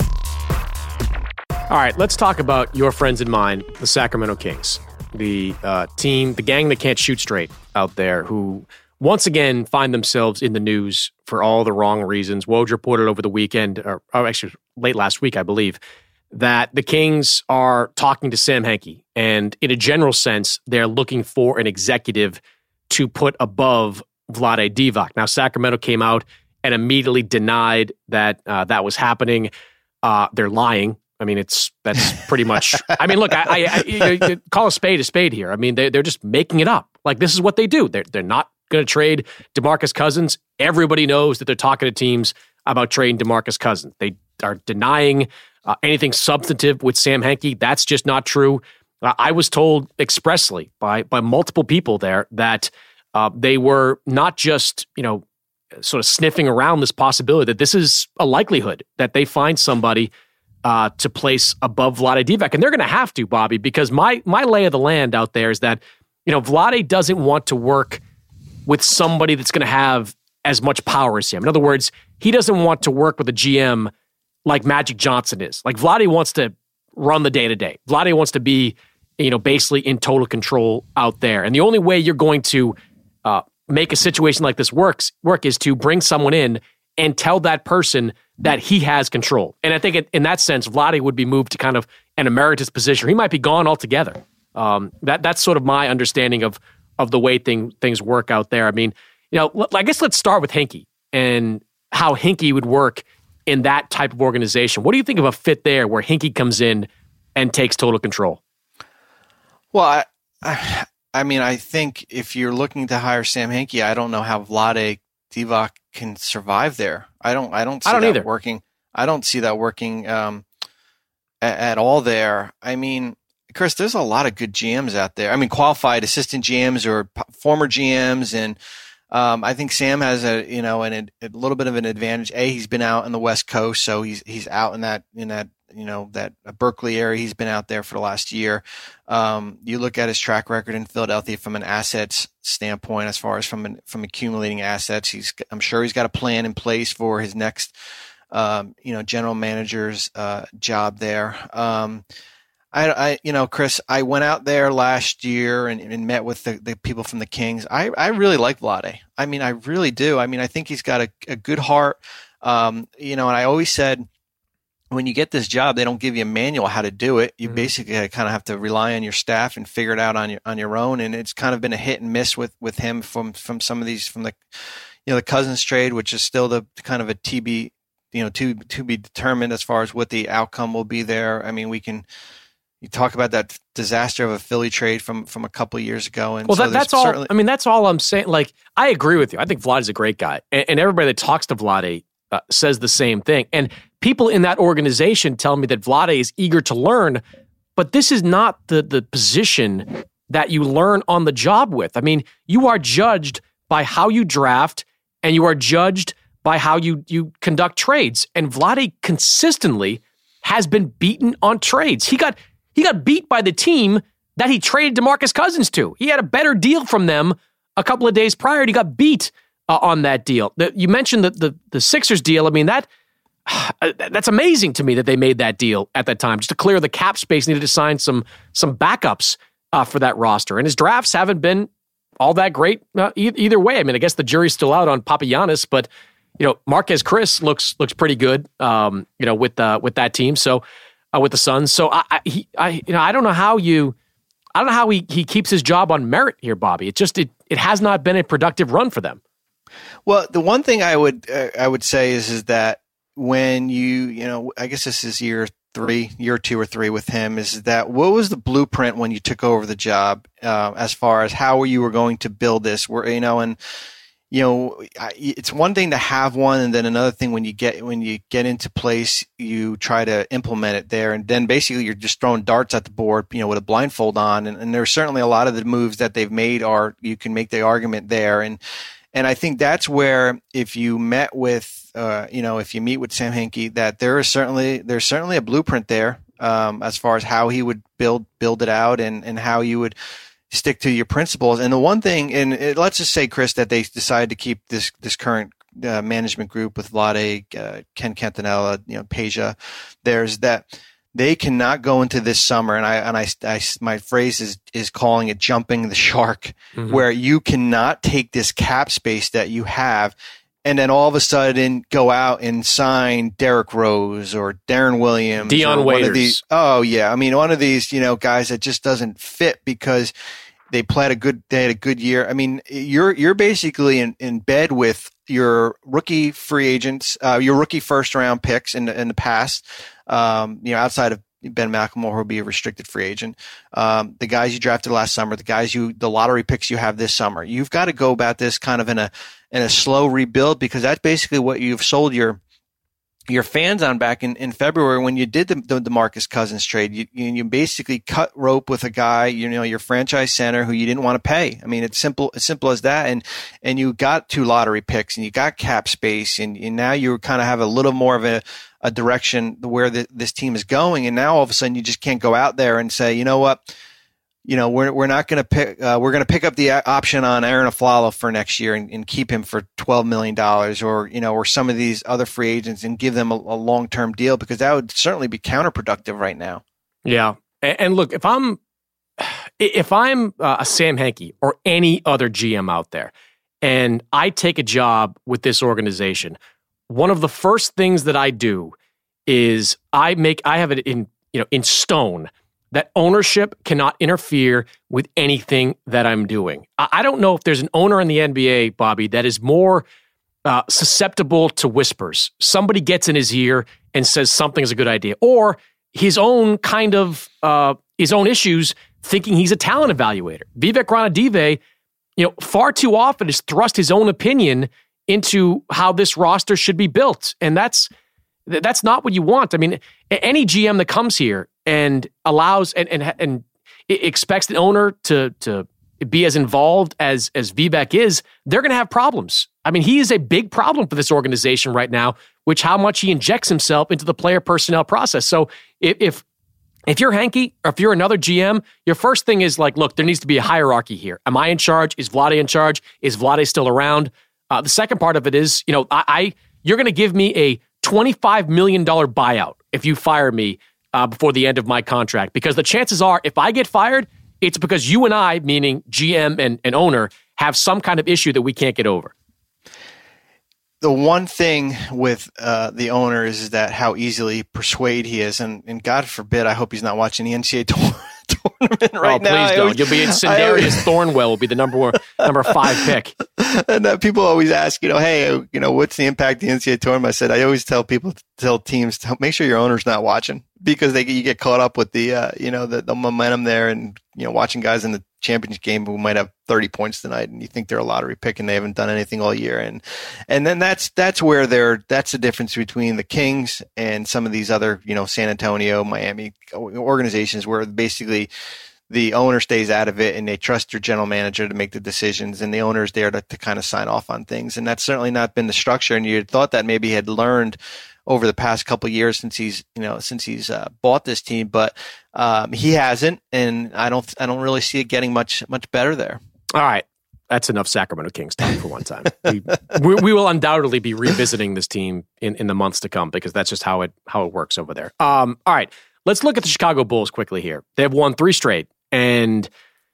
All right, let's talk about your friends and mine, the Sacramento Kings. The team, the gang that can't shoot straight out there, who once again find themselves in the news for all the wrong reasons. Woj reported over the weekend, or actually late last week, I believe, that the Kings are talking to Sam Hinkie. And in a general sense, they're looking for an executive to put above Vlade Divac. Now, Sacramento came out and immediately denied that that was happening. They're lying. I mean, that's pretty much. I mean, look, I call a spade here. I mean, they're just making it up. Like, this is what they do. They're not going to trade DeMarcus Cousins. Everybody knows that they're talking to teams about trading DeMarcus Cousins. They are denying anything substantive with Sam Hinkie. That's just not true. I was told expressly by multiple people there that they were not just, sort of sniffing around this possibility, that this is a likelihood that they find somebody to place above Vlade Divac. And they're going to have to, Bobby, because my lay of the land out there is that, Vlade doesn't want to work with somebody that's going to have as much power as him. In other words, he doesn't want to work with a GM like Magic Johnson is. Like, Vlade wants to run the day-to-day. Vlade wants to be, basically in total control out there. And the only way you're going to make a situation like this work is to bring someone in and tell that person that he has control. And I think in that sense, Vlade would be moved to kind of an emeritus position. He might be gone altogether. That's sort of my understanding of the way things work out there. I mean, I guess let's start with Hinkie and how Hinkie would work in that type of organization. What do you think of a fit there where Hinkie comes in and takes total control? Well, I mean, I think if you're looking to hire Sam Hinkie, I don't know how Vlade Divac can survive there. I don't see that either working. I don't see that working at all there. I mean, Chris, there's a lot of good GMs out there. I mean, qualified assistant GMs or former GMs, and I think Sam has a little bit of an advantage. He's been out in the West Coast, so he's out in that Berkeley area. He's been out there for the last year. You look at his track record in Philadelphia from an assets standpoint, as far as from accumulating assets. I'm sure he's got a plan in place for his next general manager's job there. Chris, I went out there last year and met with the people from the Kings. I really like Vlade. I mean, I really do. I mean, I think he's got a good heart. And I always said, when you get this job, they don't give you a manual how to do it. You basically kind of have to rely on your staff and figure it out on your own. And it's kind of been a hit and miss with him from some of these, from the Cousins trade, which is still the kind of a to be determined as far as what the outcome will be there. I mean, you talk about that disaster of a Philly trade from a couple of years ago. And well, that's all. I mean, that's all I'm saying. Like, I agree with you. I think Vlade is a great guy. And everybody that talks to Vlade says the same thing. And people in that organization tell me that Vlade is eager to learn, but this is not the position that you learn on the job with. I mean, you are judged by how you draft, and you are judged by how you conduct trades. And Vlade consistently has been beaten on trades. He got beat by the team that he traded DeMarcus Cousins to. He had a better deal from them a couple of days prior, and he got beat on that deal. You mentioned the Sixers deal. I mean, that's amazing to me that they made that deal at that time, just to clear the cap space. Needed to sign some backups for that roster. And his drafts haven't been all that great either way. I mean, I guess the jury's still out on Papagiannis, but Marquez Chris looks pretty good. With that team. So. With the Suns. So I don't know how he keeps his job on merit here, Bobby. It has not been a productive run for them. Well, the one thing I would say is that when I guess this is year 2 or 3 with him, is that what was the blueprint when you took over the job as far as how you were going to build this? It's one thing to have one, and then another thing when you get into place, you try to implement it there, and then basically you're just throwing darts at the board, with a blindfold on. And there's certainly a lot of the moves that they've made you can make the argument there, and And I think that's where if you met with, if you meet with Sam Hinkie, that there's certainly a blueprint there as far as how he would build it out and how you would stick to your principles. And the one thing, let's just say, Chris, that they decided to keep this current management group with Vlade, Ken Campanella, Peja, there's that. They cannot go into this summer, and I my phrase is calling it jumping the shark, where you cannot take this cap space that you have, and then all of a sudden go out and sign Derrick Rose or Darren Williams, Dion Waiters. One of these guys that just doesn't fit because they had a good year. I mean, you're basically in bed with your rookie free agents, your rookie first round picks in the past. Outside of Ben McLemore, who will be a restricted free agent, the guys you drafted last summer, the lottery picks you have this summer. You've got to go about this kind of in a slow rebuild, because that's basically what you've sold your fans on back in February when you did the DeMarcus Cousins trade. You basically cut rope with a guy, your franchise center who you didn't want to pay. I mean, it's simple as that. And you got 2 lottery picks and you got cap space, and now you kind of have a little more of a direction where this team is going. And now all of a sudden you just can't go out there and say, you know what? We're not going to pick. We're going to pick up the option on Aaron Aflalo for next year and keep him for $12 million, or some of these other free agents, and give them a long-term deal, because that would certainly be counterproductive right now. Yeah, and look, if I'm a Sam Hinkie or any other GM out there, and I take a job with this organization, one of the first things that I do is I have it in stone that ownership cannot interfere with anything that I'm doing. I don't know if there's an owner in the NBA, Bobby, that is more susceptible to whispers. Somebody gets in his ear and says something is a good idea, or his own issues, thinking he's a talent evaluator. Vivek Ranadive, far too often has thrust his own opinion into how this roster should be built, and that's not what you want. I mean, any GM that comes here and allows and expects the owner to be as involved as Vivek is, they're going to have problems. I mean, he is a big problem for this organization right now, which how much he injects himself into the player personnel process. So if you're Hinkie, or if you're another GM, your first thing is like, look, there needs to be a hierarchy here. Am I in charge? Is Vlade in charge? Is Vlade still around? The second part of it is, you're going to give me a $25 million buyout if you fire me before the end of my contract, because the chances are, if I get fired, it's because you and I, meaning GM and owner, have some kind of issue that we can't get over. The one thing with the owner is that how easily persuade he is, and God forbid, I hope he's not watching the NCAA tournament right now. Please don't. You'll be in Sindarius Thornwell will be the number 5 pick. And people always ask, hey, what's the impact of the NCAA tournament? I always tell teams to make sure your owner's not watching, because you get caught up with the momentum there, and watching guys in the championship game who might have 30 points tonight, and you think they're a lottery pick and they haven't done anything all year, and then that's the difference between the Kings and some of these other San Antonio, Miami organizations, where basically the owner stays out of it and they trust your general manager to make the decisions, and the owner's there to kind of sign off on things. And that's certainly not been the structure. And you had thought that maybe he had learned over the past couple of years since he's bought this team, but he hasn't, and I don't really see it getting much better there. All right. That's enough Sacramento Kings talk for one time. We will undoubtedly be revisiting this team in the months to come, because that's just how it works over there. All right. Let's look at the Chicago Bulls quickly here. They have won 3 straight, and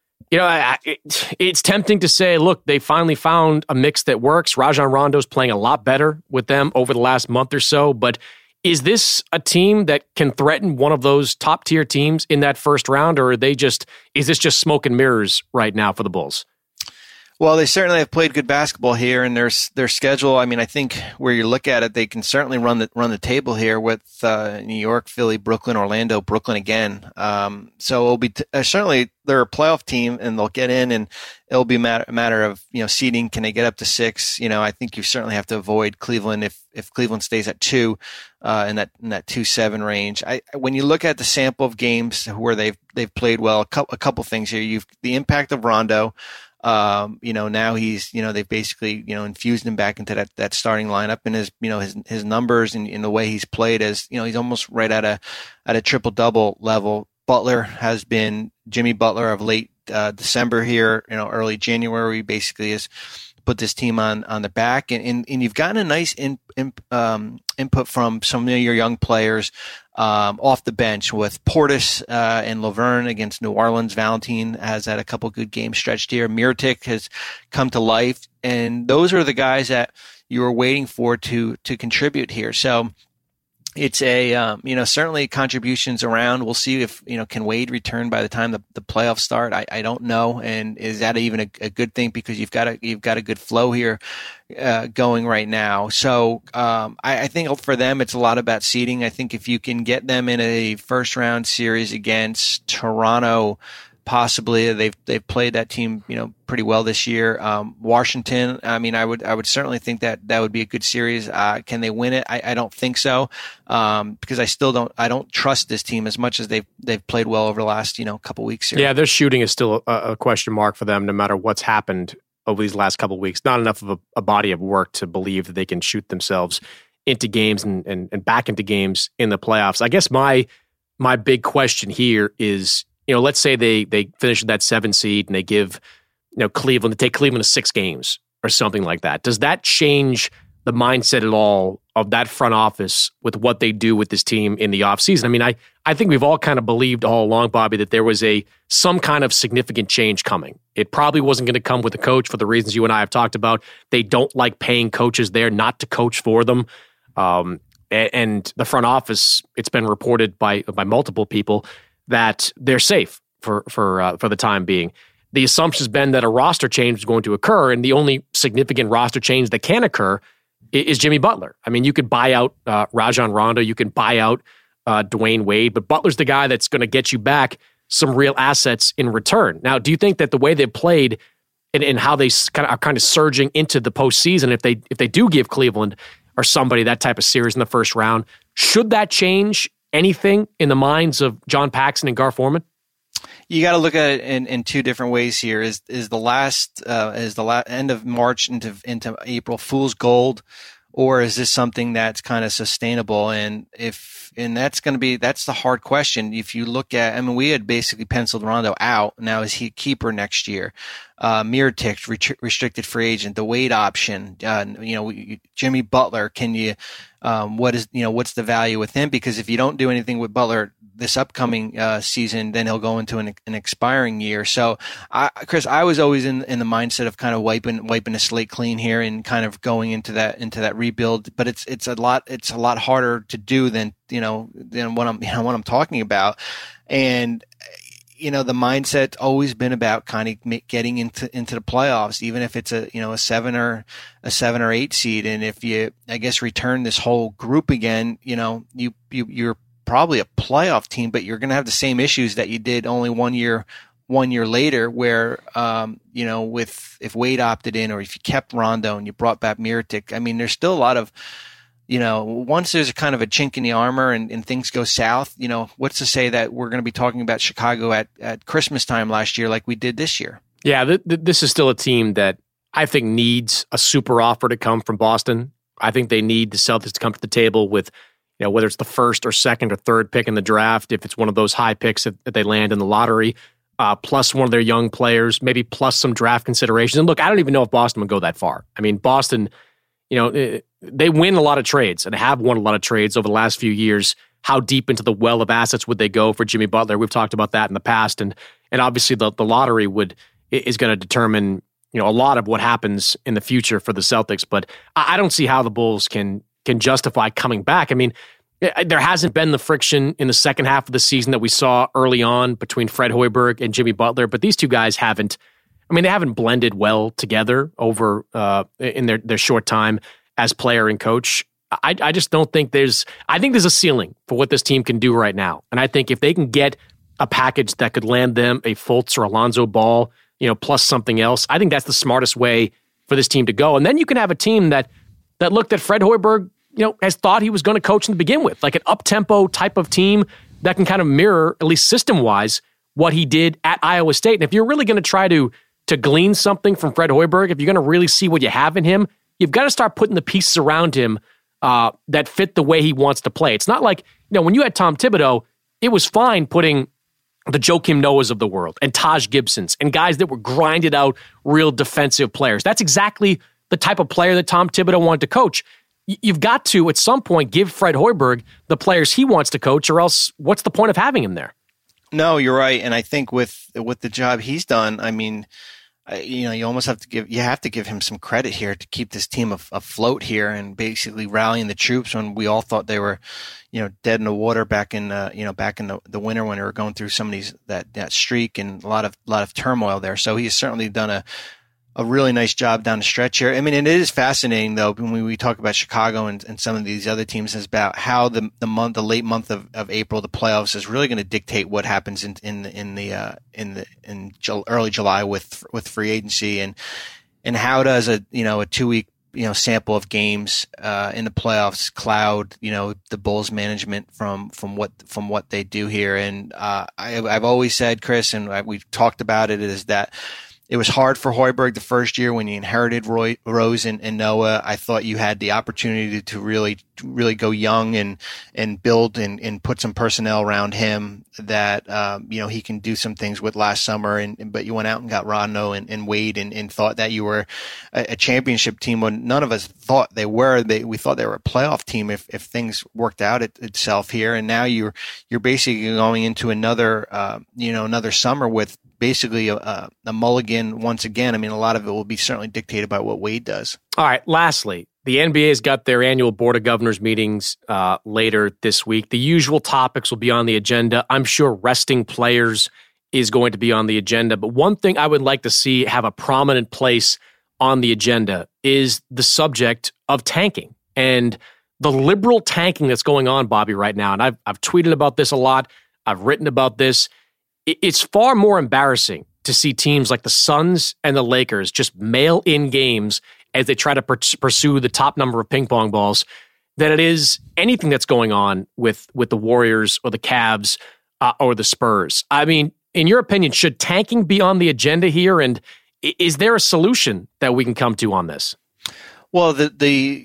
it's tempting to say, look, they finally found a mix that works. Rajon Rondo's playing a lot better with them over the last month or so, but is this a team that can threaten one of those top tier teams in that first round, or is this just smoke and mirrors right now for the Bulls? Well, they certainly have played good basketball here, and their schedule. I mean, I think where you look at it, they can certainly run the table here with New York, Philly, Brooklyn, Orlando, Brooklyn again. So it'll be certainly they're a playoff team, and they'll get in, and it'll be a matter of seeding. Can they get up to 6? I think you certainly have to avoid Cleveland if Cleveland stays at 2 in that 2-7 range. When you look at the sample of games where they've played well, a couple things here. You've the impact of Rondo. Now he's, they've basically, infused him back into that starting lineup, and his numbers and in the way he's played as, he's almost right at a triple double level. Butler has been Jimmy Butler of late December here, early January, basically has put this team on the back, and you've gotten a nice input from some of your young players off the bench with Portis and Laverne against New Orleans. Valentine has had a couple good games stretched here. Mirotic has come to life, and those are the guys that you were waiting for to contribute here. So it's certainly contributions around. We'll see if, can Wade return by the time the playoffs start? I don't know. And is that even a good thing? Because you've got a good flow here, going right now. So, I think for them, it's a lot about seeding. I think if you can get them in a first round series against Toronto, possibly they've played that team, pretty well this year. Washington, I would certainly think that would be a good series. Can they win it? I don't think so. Because I don't trust this team as much as they've played well over the last, couple weeks here. Yeah, their shooting is still a question mark for them, no matter what's happened over these last couple of weeks. Not enough of a body of work to believe that they can shoot themselves into games and back into games in the playoffs. I guess my big question here is, let's say they finish that 7 seed and they give, Cleveland, to take Cleveland to 6 games or something like that. Does that change the mindset at all of that front office with what they do with this team in the offseason? I think we've all kind of believed all along, Bobby, that there was some kind of significant change coming. It probably wasn't going to come with a coach for the reasons you and I have talked about. They don't like paying coaches there not to coach for them. And the front office, it's been reported by multiple people that they're safe for the time being. The assumption has been that a roster change is going to occur, and the only significant roster change that can occur is Jimmy Butler. You could buy out Rajon Rondo, you can buy out Dwayne Wade, but Butler's the guy that's going to get you back some real assets in return. Now, do you think that the way they've played and how they are kind of surging into the postseason, if they do give Cleveland or somebody that type of series in the first round, should that change anything in the minds of John Paxson and Gar Forman? You got to look at it in two different ways here. Is the end of March into April fool's gold, or is this something that's kind of sustainable? And that's the hard question. If you look at, we had basically penciled Rondo out. Now is he a keeper next year? Mirotic, restricted free agent, the Wade option, Jimmy Butler. Can you, what's the value with him? Because if you don't do anything with Butler this upcoming season, then he'll go into an expiring year. So, Chris, I was always in the mindset of kind of wiping the slate clean here and kind of going into that rebuild. But it's a lot harder to do than what I'm talking about. And the mindset's always been about kind of getting into the playoffs, even if it's a 7 or 8 seed. And if you, I guess, return this whole group again, you're probably a playoff team, but you're going to have the same issues that you did only 1 year later, where, if Wade opted in, or if you kept Rondo and you brought back Mirotic, there's still a lot of, once there's a kind of a chink in the armor and things go south, what's to say that we're going to be talking about Chicago at Christmas time last year like we did this year? Yeah, this is still a team that I think needs a super offer to come from Boston. I think they need the Celtics to come to the table with, whether it's the first or second or third pick in the draft, if it's one of those high picks that they land in the lottery, plus one of their young players, maybe plus some draft considerations. And look, I don't even know if Boston would go that far. Boston, they win a lot of trades and have won a lot of trades over the last few years. How deep into the well of assets would they go for Jimmy Butler? We've talked about that in the past. And obviously the lottery is going to determine, a lot of what happens in the future for the Celtics. But I don't see how the Bulls can justify coming back. There hasn't been the friction in the second half of the season that we saw early on between Fred Hoiberg and Jimmy Butler, but these two guys haven't blended well together over in their short time as player and coach. I just don't think there's a ceiling for what this team can do right now. And I think if they can get a package that could land them a Fultz or Alonzo Ball, plus something else, I think that's the smartest way for this team to go. And then you can have a team that looked at Fred Hoiberg, has thought he was going to coach to begin with, like an up-tempo type of team that can kind of mirror, at least system-wise, what he did at Iowa State. And if you're really going to try to to glean something from Fred Hoiberg, if you're going to really see what you have in him, you've got to start putting the pieces around him that fit the way he wants to play. It's not like, when you had Tom Thibodeau, it was fine putting the Joakim Noahs of the world and Taj Gibsons and guys that were grinded out real defensive players. That's exactly the type of player that Tom Thibodeau wanted to coach. You've got to, at some point, give Fred Hoiberg the players he wants to coach, or else what's the point of having him there? No, you're right. And I think with the job he's done, I mean, you almost have to give him some credit here to keep this team afloat here and basically rallying the troops when we all thought they were, dead in the water back in the winter when they were going through some of these that streak and a lot of turmoil there. So he's certainly done a really nice job down the stretch here. I mean, and it is fascinating though when we talk about Chicago and some of these other teams, is about how the late month of April, the playoffs, is really going to dictate what happens in early July with free agency, and how does a 2-week sample of games in the playoffs cloud the Bulls management from what they do here. And I've always said, Chris, and we've talked about it, is that it was hard for Hoiberg the first year when he inherited Rose and Noah. I thought you had the opportunity to really go young and build and put some personnel around him that he can do some things with last summer. But you went out and got Rodno and Wade and thought that you were a championship team when none of us thought they were. We thought they were a playoff team if things worked out itself here. And now you're basically going into another summer with basically a mulligan once again. I mean, a lot of it will be certainly dictated by what Wade does. All right. Lastly, the NBA's got their annual Board of Governors meetings later this week. The usual topics will be on the agenda. I'm sure resting players is going to be on the agenda. But one thing I would like to see have a prominent place on the agenda is the subject of tanking and the liberal tanking that's going on, Bobby, right now. And I've tweeted about this a lot. I've written about this. It's far more embarrassing to see teams like the Suns and the Lakers just mail in games as they try to pursue the top number of ping pong balls than it is anything that's going on with the Warriors or the Cavs or the Spurs. I mean, in your opinion, should tanking be on the agenda here? And is there a solution that we can come to on this? Well, the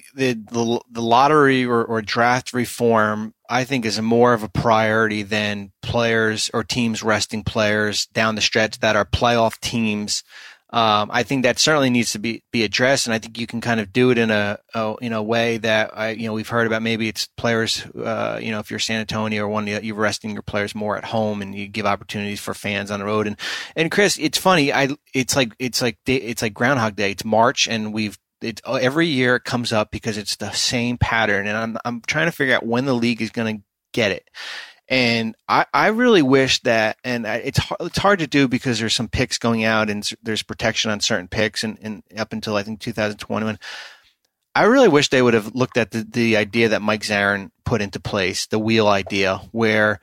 lottery or draft reform, I think, is more of a priority than players or teams resting players down the stretch that are playoff teams. I think that certainly needs to be addressed, and I think you can kind of do it in a way that we've heard about. Maybe it's players, if you're San Antonio or you're resting your players more at home, and you give opportunities for fans on the road. And Chris, it's funny. It's like Groundhog Day. It's March, and every year it comes up because it's the same pattern, and I'm trying to figure out when the league is going to get it. And I really wish that, and it's hard to do because there's some picks going out and there's protection on certain picks and up until I think 2021. I really wish they would have looked at the idea that Mike Zarin put into place, the wheel idea, where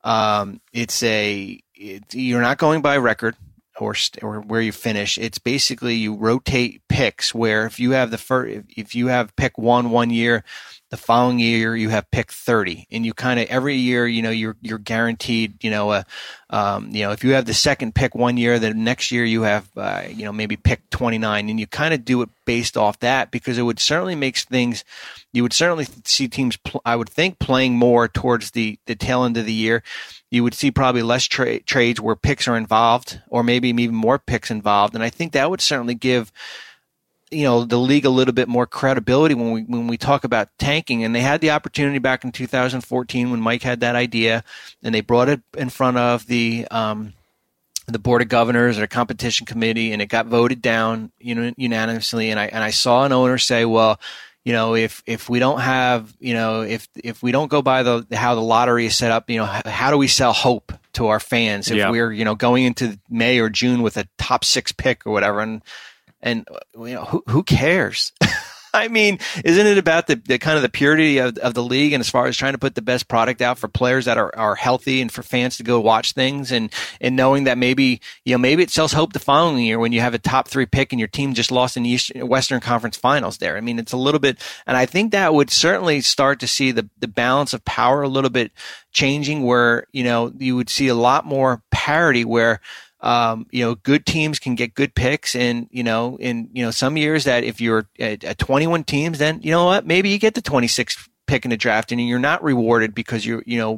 you're not going by record or where you finish. It's basically you rotate picks, where if you have pick 1 year, the following year you have pick 30, and you kind of every year you're guaranteed if you have the second pick 1 year, the next year you have maybe pick 29, and you kind of do it based off that, because it would certainly make things. You would certainly see teams, I would think, playing more towards the tail end of the year. You would see probably less trades where picks are involved, or maybe even more picks involved, and I think that would certainly give the league a little bit more credibility when we talk about tanking. And they had the opportunity back in 2014 when Mike had that idea, and they brought it in front of the Board of Governors or the competition committee, and it got voted down unanimously. And I saw an owner say, well, if we don't have, if we don't go by how the lottery is set up, how do we sell hope to our fans if we're, going into May or June with a top 6 pick or whatever? And who cares? I mean, isn't it about the kind of the purity of the league, and as far as trying to put the best product out for players that are healthy and for fans to go watch things, and knowing that maybe it sells hope the following year when you have a top 3 pick and your team just lost in the Western Conference Finals there. I mean, it's a little bit, and I think that would certainly start to see the balance of power a little bit changing, where you would see a lot more parity where Good teams can get good picks, and some years that if you're at 21 teams, then you know what, maybe you get the 26th pick in the draft, and you're not rewarded because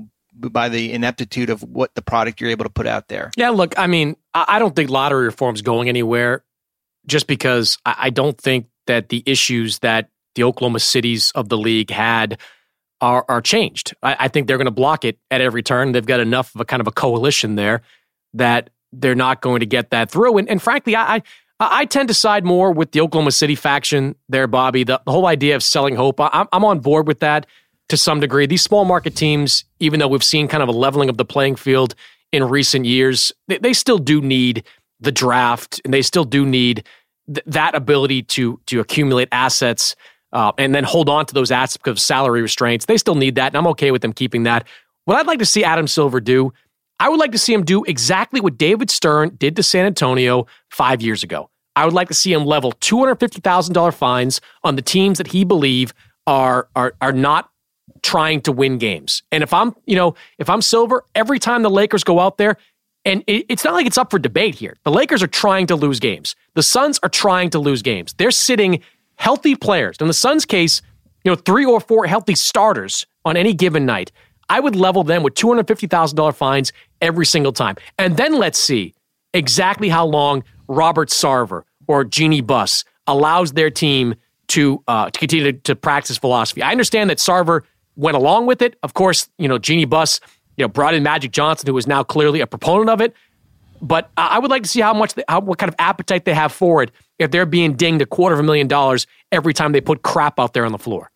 by the ineptitude of what the product you're able to put out there. Yeah, look, I mean, I don't think lottery reform's going anywhere, just because I don't think that the issues that the Oklahoma Cities of the league had are changed. I think they're going to block it at every turn. They've got enough of a kind of a coalition there that they're not going to get that through. And frankly, I tend to side more with the Oklahoma City faction there, Bobby. The whole idea of selling hope, I'm on board with that to some degree. These small market teams, even though we've seen kind of a leveling of the playing field in recent years, they still do need the draft, and they still do need that ability to accumulate assets and then hold on to those assets because of salary restraints. They still need that, and I'm okay with them keeping that. What I'd like to see Adam Silver do, I would like to see him do exactly what David Stern did to San Antonio 5 years ago. I would like to see him level $250,000 fines on the teams that he believe are not trying to win games. And if I'm Silver, every time the Lakers go out there, and it's not like it's up for debate here. The Lakers are trying to lose games. The Suns are trying to lose games. They're sitting healthy players. In the Suns' case, 3 or 4 healthy starters on any given night. I would level them with $250,000 fines every single time. And then let's see exactly how long Robert Sarver or Jeannie Buss allows their team to continue to practice philosophy. I understand that Sarver went along with it. Of course, Jeannie Buss, brought in Magic Johnson, who is now clearly a proponent of it. But I would like to see what kind of appetite they have for it if they're being dinged $250,000 every time they put crap out there on the floor.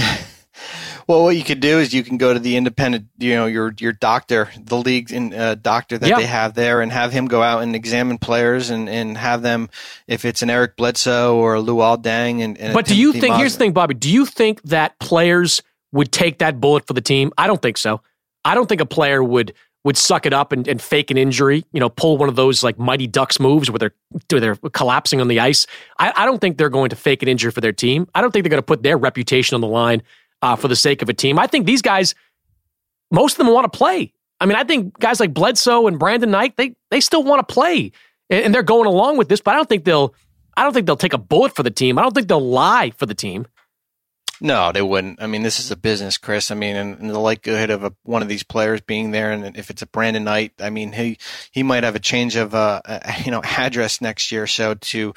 Well, what you could do is you can go to the independent, your doctor, the league's doctor that they have there, and have him go out and examine players and have them, if it's an Eric Bledsoe or a Luol Deng. But do you think, here's the thing, Bobby, do you think that players would take that bullet for the team? I don't think so. I don't think a player would suck it up and fake an injury, pull one of those like Mighty Ducks moves where they're collapsing on the ice. I don't think they're going to fake an injury for their team. I don't think they're going to put their reputation on the line for the sake of a team. I think these guys, most of them want to play. I mean, I think guys like Bledsoe and Brandon Knight, they still want to play, and they're going along with this. But I don't think they'll take a bullet for the team. I don't think they'll lie for the team. No, they wouldn't. I mean, this is a business, Chris. I mean, and the likelihood of one of these players being there, and if it's a Brandon Knight, I mean, he might have a change of address next year, so to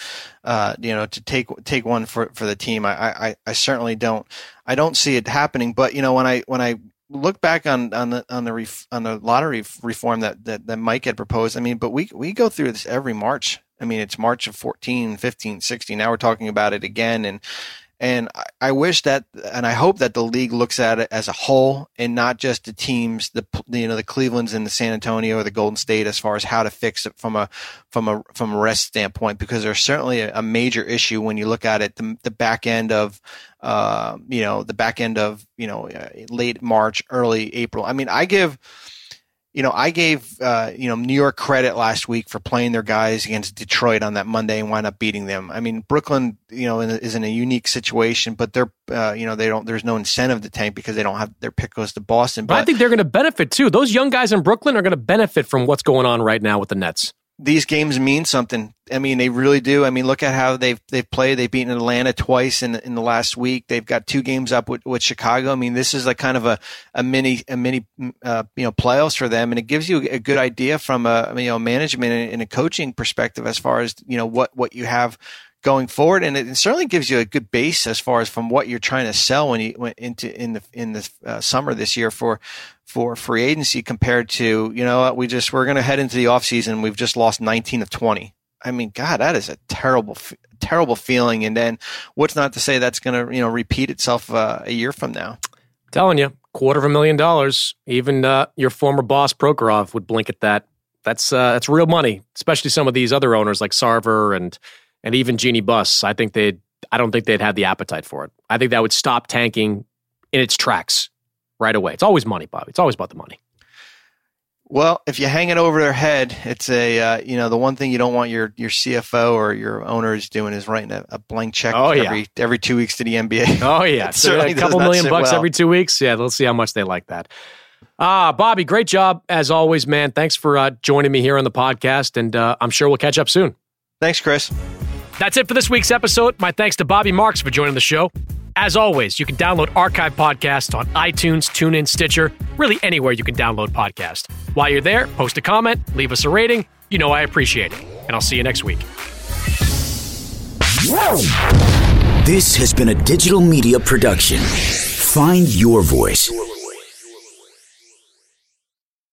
take one for the team. I certainly don't. I don't see it happening. But when I look back on the lottery reform that Mike had proposed, I mean, but we go through this every March. I mean, it's March of 14, 15, 16. Now we're talking about it again, and I wish that, and I hope that the league looks at it as a whole and not just the teams, the Clevelands and the San Antonio or the Golden State, as far as how to fix it from a rest standpoint, because there's certainly a major issue when you look at it, the back end of, late March, early April. I mean, I gave New York credit last week for playing their guys against Detroit on that Monday and wound up beating them. I mean, Brooklyn, is in a unique situation, but they're, there's no incentive to tank because they don't have their pick goes to Boston. But I think they're going to benefit too. Those young guys in Brooklyn are going to benefit from what's going on right now with the Nets. These games mean something. I mean, they really do. I mean, look at how they've played. They've beaten Atlanta twice in the last week. They've got 2 games up with Chicago. I mean, this is like kind of a mini playoffs for them, and it gives you a good idea from a management and a coaching perspective as far as what you have going forward, and it certainly gives you a good base as far as from what you're trying to sell when you went into in the summer this year for free agency compared to we're going to head into the offseason. We've just lost 19 of 20. I mean, God, that is a terrible feeling. And then what's not to say that's going to repeat itself a year from now? I'm telling you, $250,000. Even your former boss Prokhorov would blink at that. That's real money, especially some of these other owners like Sarver and even Jeannie Buss. I don't think they'd have the appetite for it. I think that would stop tanking in its tracks right away. It's always money, Bobby. It's always about the money. Well, if you hang it over their head, it's the one thing you don't want your CFO or your owners doing is writing a blank check every 2 weeks to the NBA. Oh yeah, so a couple $1 million every 2 weeks. Yeah, let's see how much they like that. Bobby, great job as always, man. Thanks for joining me here on the podcast, and I'm sure we'll catch up soon. Thanks, Chris. That's it for this week's episode. My thanks to Bobby Marks for joining the show. As always, you can download archive podcasts on iTunes, TuneIn, Stitcher, really anywhere you can download podcasts. While you're there, post a comment, leave us a rating. You know I appreciate it. And I'll see you next week. This has been a digital media production. Find your voice.